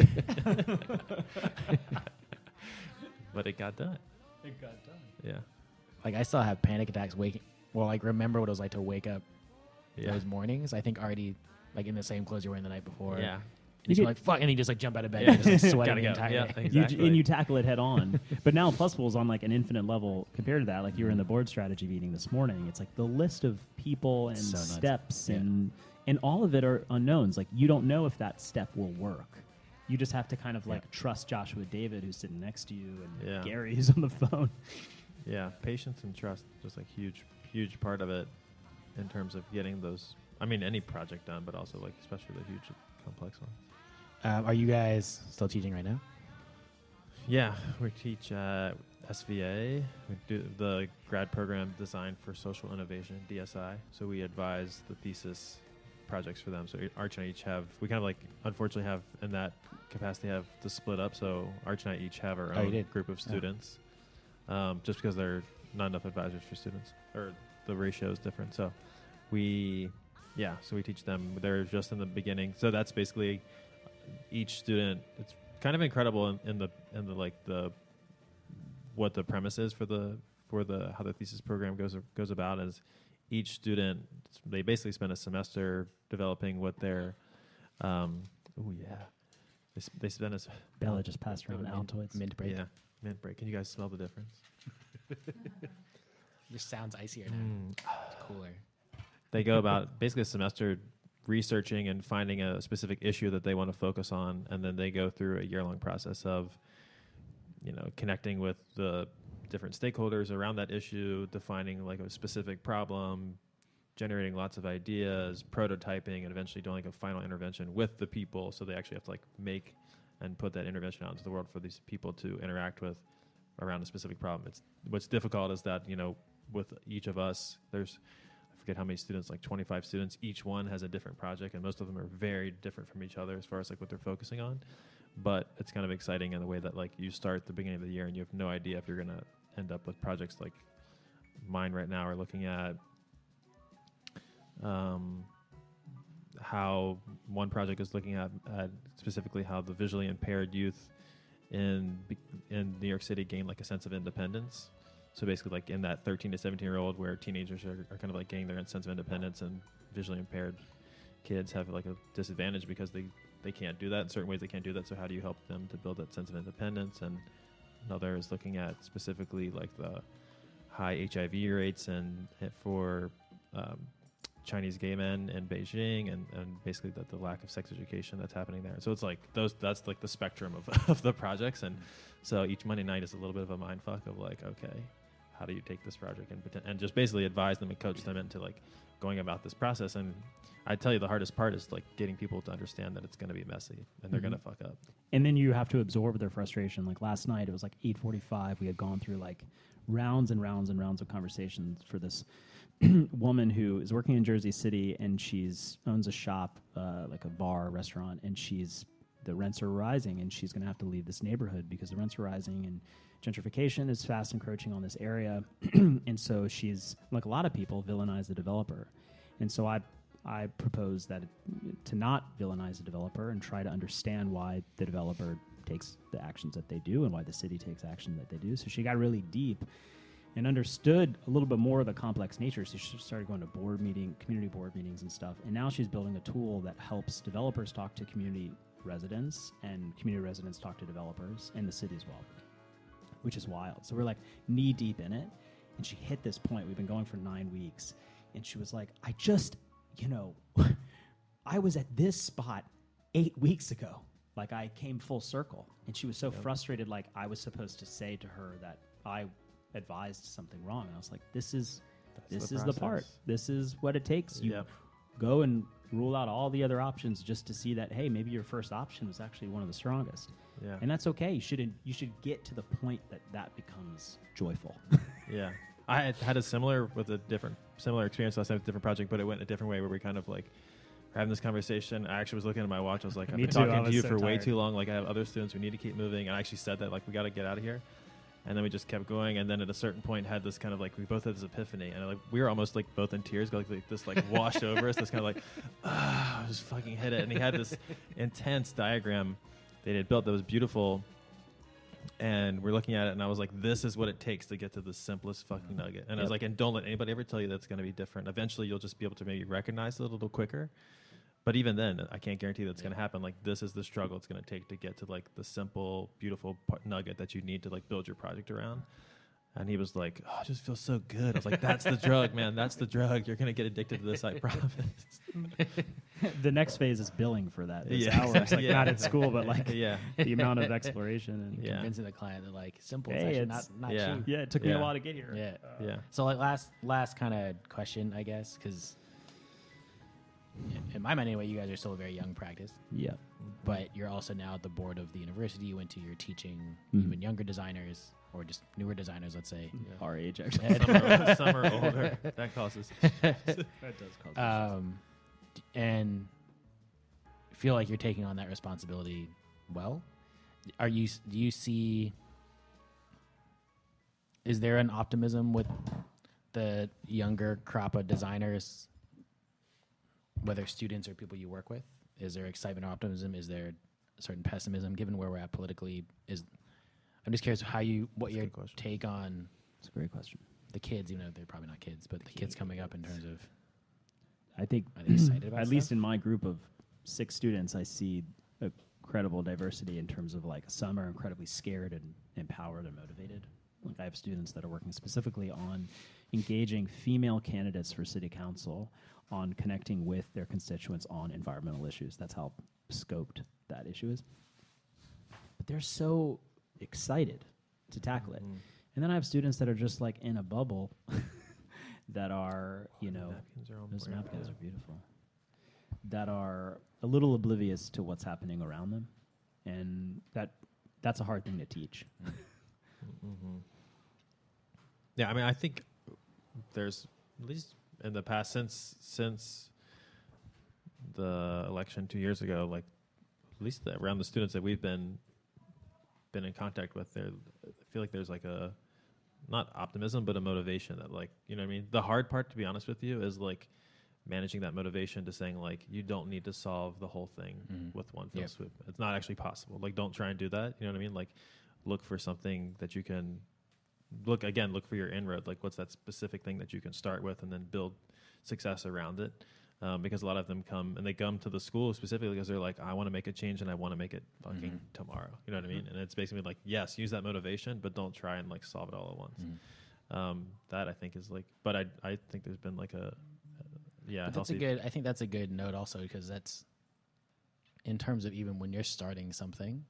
But it got done. it got done. Yeah. Like I still have panic attacks waking. Well, like remember what it was like to wake up Yeah. those mornings. I think already like in the same clothes you were wearing the night before. Yeah. And You you're get- like fuck, and you just like jump out of bed Yeah. and just like, sweating Gotta the go. entire Yeah, day. You, exactly. and you tackle it head on. But now Plus Pool is on like an infinite level compared to that. Like you were in the board strategy meeting this morning. It's like the list of people and So nuts. steps Yeah. and and all of it are unknowns. Like you don't know if that step will work. You just have to kind of like Yeah. trust Joshua David who's sitting next to you and Yeah. Gary who's on the phone. Yeah. Patience and trust, just like huge, huge part of it in terms of getting those. I mean, any project done, but also like especially the huge, complex ones. Um, are you guys still teaching right now? Yeah, we teach uh, S V A. We do the grad program designed for social innovation, D S I. So we advise the thesis projects for them. So Arch and I each have, we kind of like, unfortunately have in that capacity have to split up. So Arch and I each have our Oh, you own did? group of students, um, just because there are not enough advisors for students, or the ratio is different. So we, yeah, so we teach them. They're just in the beginning. So that's basically each student. It's kind of incredible in, in the in the like the what the premise is for the for the how the thesis program goes goes about is each student, they basically spend a semester developing what their um oh yeah they, s- they spend a s- Bella just passed around Mint- Altoids. mint break. yeah mint break. Can you guys smell the difference? Your sound's icier now. Mm. It's cooler. They go about basically a semester researching and finding a specific issue that they want to focus on, and then they go through a year-long process of, you know, connecting with the different stakeholders around that issue, defining like a specific problem, generating lots of ideas, prototyping, and eventually doing like a final intervention with the people. So they actually have to like make and put that intervention out into the world for these people to interact with around a specific problem. It's what's difficult is that, you know, with each of us, there's I forget how many students, like twenty-five students. Each one has a different project, and most of them are very different from each other as far as like what they're focusing on. But it's kind of exciting in the way that like you start the beginning of the year and you have no idea if you're going to end up with projects like mine right now are looking at um, how one project is looking at, at specifically how the visually impaired youth in in New York City gain like a sense of independence. So basically, like in that thirteen to seventeen year old, where teenagers are, are kind of like gaining their sense of independence, and visually impaired kids have like a disadvantage because they, they can't do that in certain ways. They can't do that. So how do you help them to build that sense of independence? And another is looking at specifically like the high H I V rates and for um, Chinese gay men in Beijing, and, and basically that the lack of sex education that's happening there. So it's like those that's like the spectrum of, of the projects. And so each Monday night is a little bit of a mind fuck of like, okay, how do you take this project and pretend, and just basically advise them and coach them into like going about this process. And I tell you, the hardest part is like getting people to understand that it's going to be messy and they're Mhm. going to fuck up. And then you have to absorb their frustration. Like last night, it was like eight forty-five. We had gone through like rounds and rounds and rounds of conversations for this woman who is working in Jersey City, and she's owns a shop, uh, like a bar, restaurant, and she's the rents are rising, and she's going to have to leave this neighborhood because the rents are rising, and gentrification is fast encroaching on this area. And so she's, like a lot of people, villainize the developer. And so I I propose that it, to not villainize the developer and try to understand why the developer takes the actions that they do and why the city takes action that they do. So she got really deep and understood a little bit more of the complex nature. So she started going to board meeting, community board meetings and stuff. And now she's building a tool that helps developers talk to community residents and community residents talk to developers and the city as well, which is wild. So we're like knee deep in it. And she hit this point. We've been going for nine weeks. And she was like, I just, you know, I was at this spot eight weeks ago. Like I came full circle. And she was so Yep. frustrated. Like I was supposed to say to her that I advised something wrong. And I was like, this is, That's this the is the part. process. This is what it takes. You Yep. go and rule out all the other options just to see that, hey, maybe your first option was actually one of the strongest. Yeah. And that's okay. You shouldn't, you should get to the point that that becomes joyful. Yeah. I had, had a similar with a different similar experience last time with a different project, but it went a different way where we kind of like were having this conversation. I actually was looking at my watch. I was like, I've Me been too. I talking to was you so for way tired. too long. Like I have other students. We need to keep moving. And I actually said that like we got to get out of here. And then we just kept going. And then at a certain point had this kind of like we both had this epiphany. And like we were almost like both in tears. Like, like this like washed over us. This kind of like, ah, I just fucking hit it. And he had this intense diagram that he had built that was beautiful. And we're looking at it, and I was like, this is what it takes to get to the simplest fucking nugget. And I was Yep. like, and don't let anybody ever tell you that's going to be different. Eventually, you'll just be able to maybe recognize it a little quicker. But even then, I can't guarantee that's going to happen. Like, this is the struggle it's going to take to get to, like, the simple, beautiful part, nugget that you need to, like, build your project around. And he was like, oh, it just feels so good. I was like, that's the drug, man. That's the drug. You're going to get addicted to this, I promise. The next phase is billing for that. Those Yeah, hours, like exactly. not at school, but like yeah. the amount of exploration. And Yeah. Convincing the client that like simple Hey, is actually it's- not, not yeah. cheap. yeah, it took me Yeah. a while to get here. Yeah. Uh, Yeah. So like last last kind of question, I guess, because in my mind anyway, you guys are still a very young practice, Yeah. but you're also now at the board of the university. You went to you're teaching Mhm. even younger designers or just newer designers, let's say. Yeah. Our age, actually. Some, are, some are older. That causes. that does cause Um, d- and feel like you're taking on that responsibility well. Are you? Do you see? Is there an optimism with the younger crop of designers, whether students or people you work with? Is there excitement or optimism? Is there a certain pessimism, given where we're at politically? Is I'm just curious how you, what That's a your good question. take on It's a great question. the kids, even though they're probably not kids, but the kids coming up in terms of, I think are they excited about at stuff? least in my group of six students, I see a incredible diversity in terms of like some are incredibly scared and empowered and motivated. Like I have students that are working specifically on engaging female candidates for city council on connecting with their constituents on environmental issues. That's how scoped that issue is. But they're so excited to tackle it. Mhm. And then I have students that are just like in a bubble that are, you know, Napkins are on those brand, napkins yeah. are beautiful, that are a little oblivious to what's happening around them. And that that's a hard thing to teach. Mm-hmm. Yeah, I mean, I think there's at least in the past since since the election two years ago, like at least the, around the students that we've been been in contact with, there I feel like there's like a not optimism but a motivation that like you know what I mean. The hard part, to be honest with you, is like managing that motivation to saying like you don't need to solve the whole thing Mhm. with one fell Yep. swoop. It's not actually possible. Like don't try and do that. You know what I mean? Like look for something that you can look again. Look for your inroad. Like what's that specific thing that you can start with and then build success around it. Um, because a lot of them come and they come to the school specifically because they're like, I want to make a change and I want to make it fucking Mhm. tomorrow. You know what I mean? And it's basically like, yes, use that motivation, but don't try and like solve it all at once. Mhm. Um, that I think is like, but I I think there's been like a, uh, yeah, But that's a healthy- good. I think that's a good note also because that's in terms of even when you're starting something.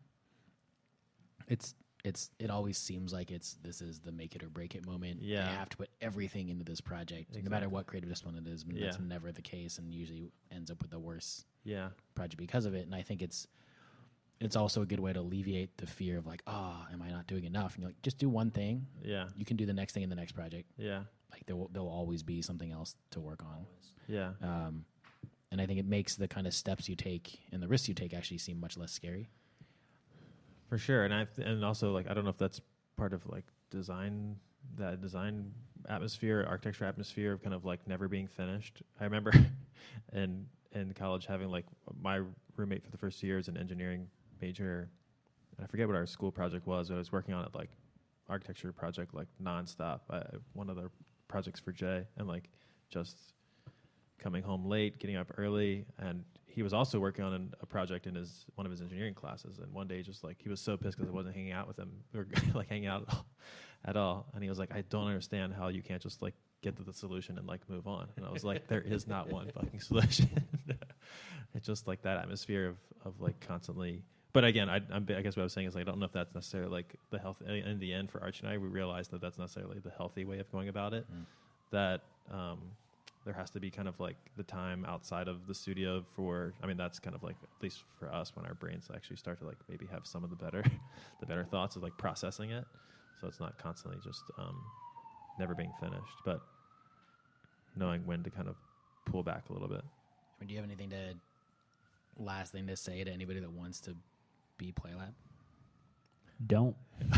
It's it's it always seems like it's this is the make it or break it moment. Yeah. You have to put everything into this project, no matter Exactly. what creative discipline it is. But Yeah. that's never the case, and usually ends up with the worst yeah, project because of it. And I think it's it's also a good way to alleviate the fear of like, oh, am I not doing enough? And you're like, just do one thing. yeah, You can do the next thing in the next project. yeah, Like there will there'll always be something else to work on. yeah. Um, and I think it makes the kind of steps you take and the risks you take actually seem much less scary. For sure, and I and also like I don't know if that's part of like design that design atmosphere, architecture atmosphere of kind of like never being finished. I remember in in college having like my roommate for the first two years an engineering major, and I forget what our school project was. But I was working on it like architecture project like nonstop. I, one of the projects for Jay, and like just coming home late, getting up early, and he was also working on an, a project in his one of his engineering classes. And one day, just like he was so pissed because I wasn't hanging out with him or like hanging out at all, at all. And he was like, "I don't understand how you can't just like get to the solution and like move on." And I was like, "There is not one fucking solution." It's just like that atmosphere of of like constantly. But again, I, I'm, I guess what I was saying is like, I don't know if that's necessarily like the health. In the end, for Archie and I, we realized that that's necessarily the healthy way of going about it. Mm. That um, there has to be kind of like the time outside of the studio for. I mean, that's kind of like at least for us when our brains actually start to like maybe have some of the better, the better thoughts of like processing it. So it's not constantly just um, never being finished, but knowing when to kind of pull back a little bit. I mean, do you have anything to last thing to say to anybody that wants to be PlayLab? Don't.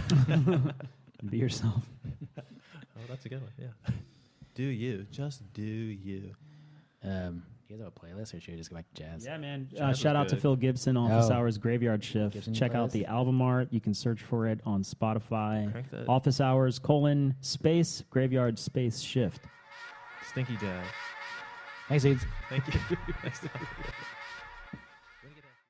Be yourself. Oh, that's a good one. Yeah. Do you. Just do you. Um, do you guys have a playlist, or should we just go back to jazz? Yeah, man. Jazz Uh, was shout out to good. Phil Gibson, Office Oh. Hours Graveyard Shift. Gibson Check out playlist? the album art. You can search for it on Spotify. Crank that. Office Hours colon space Graveyard space Shift. Stinky jazz. Thanks, dudes. Thank you. Next time.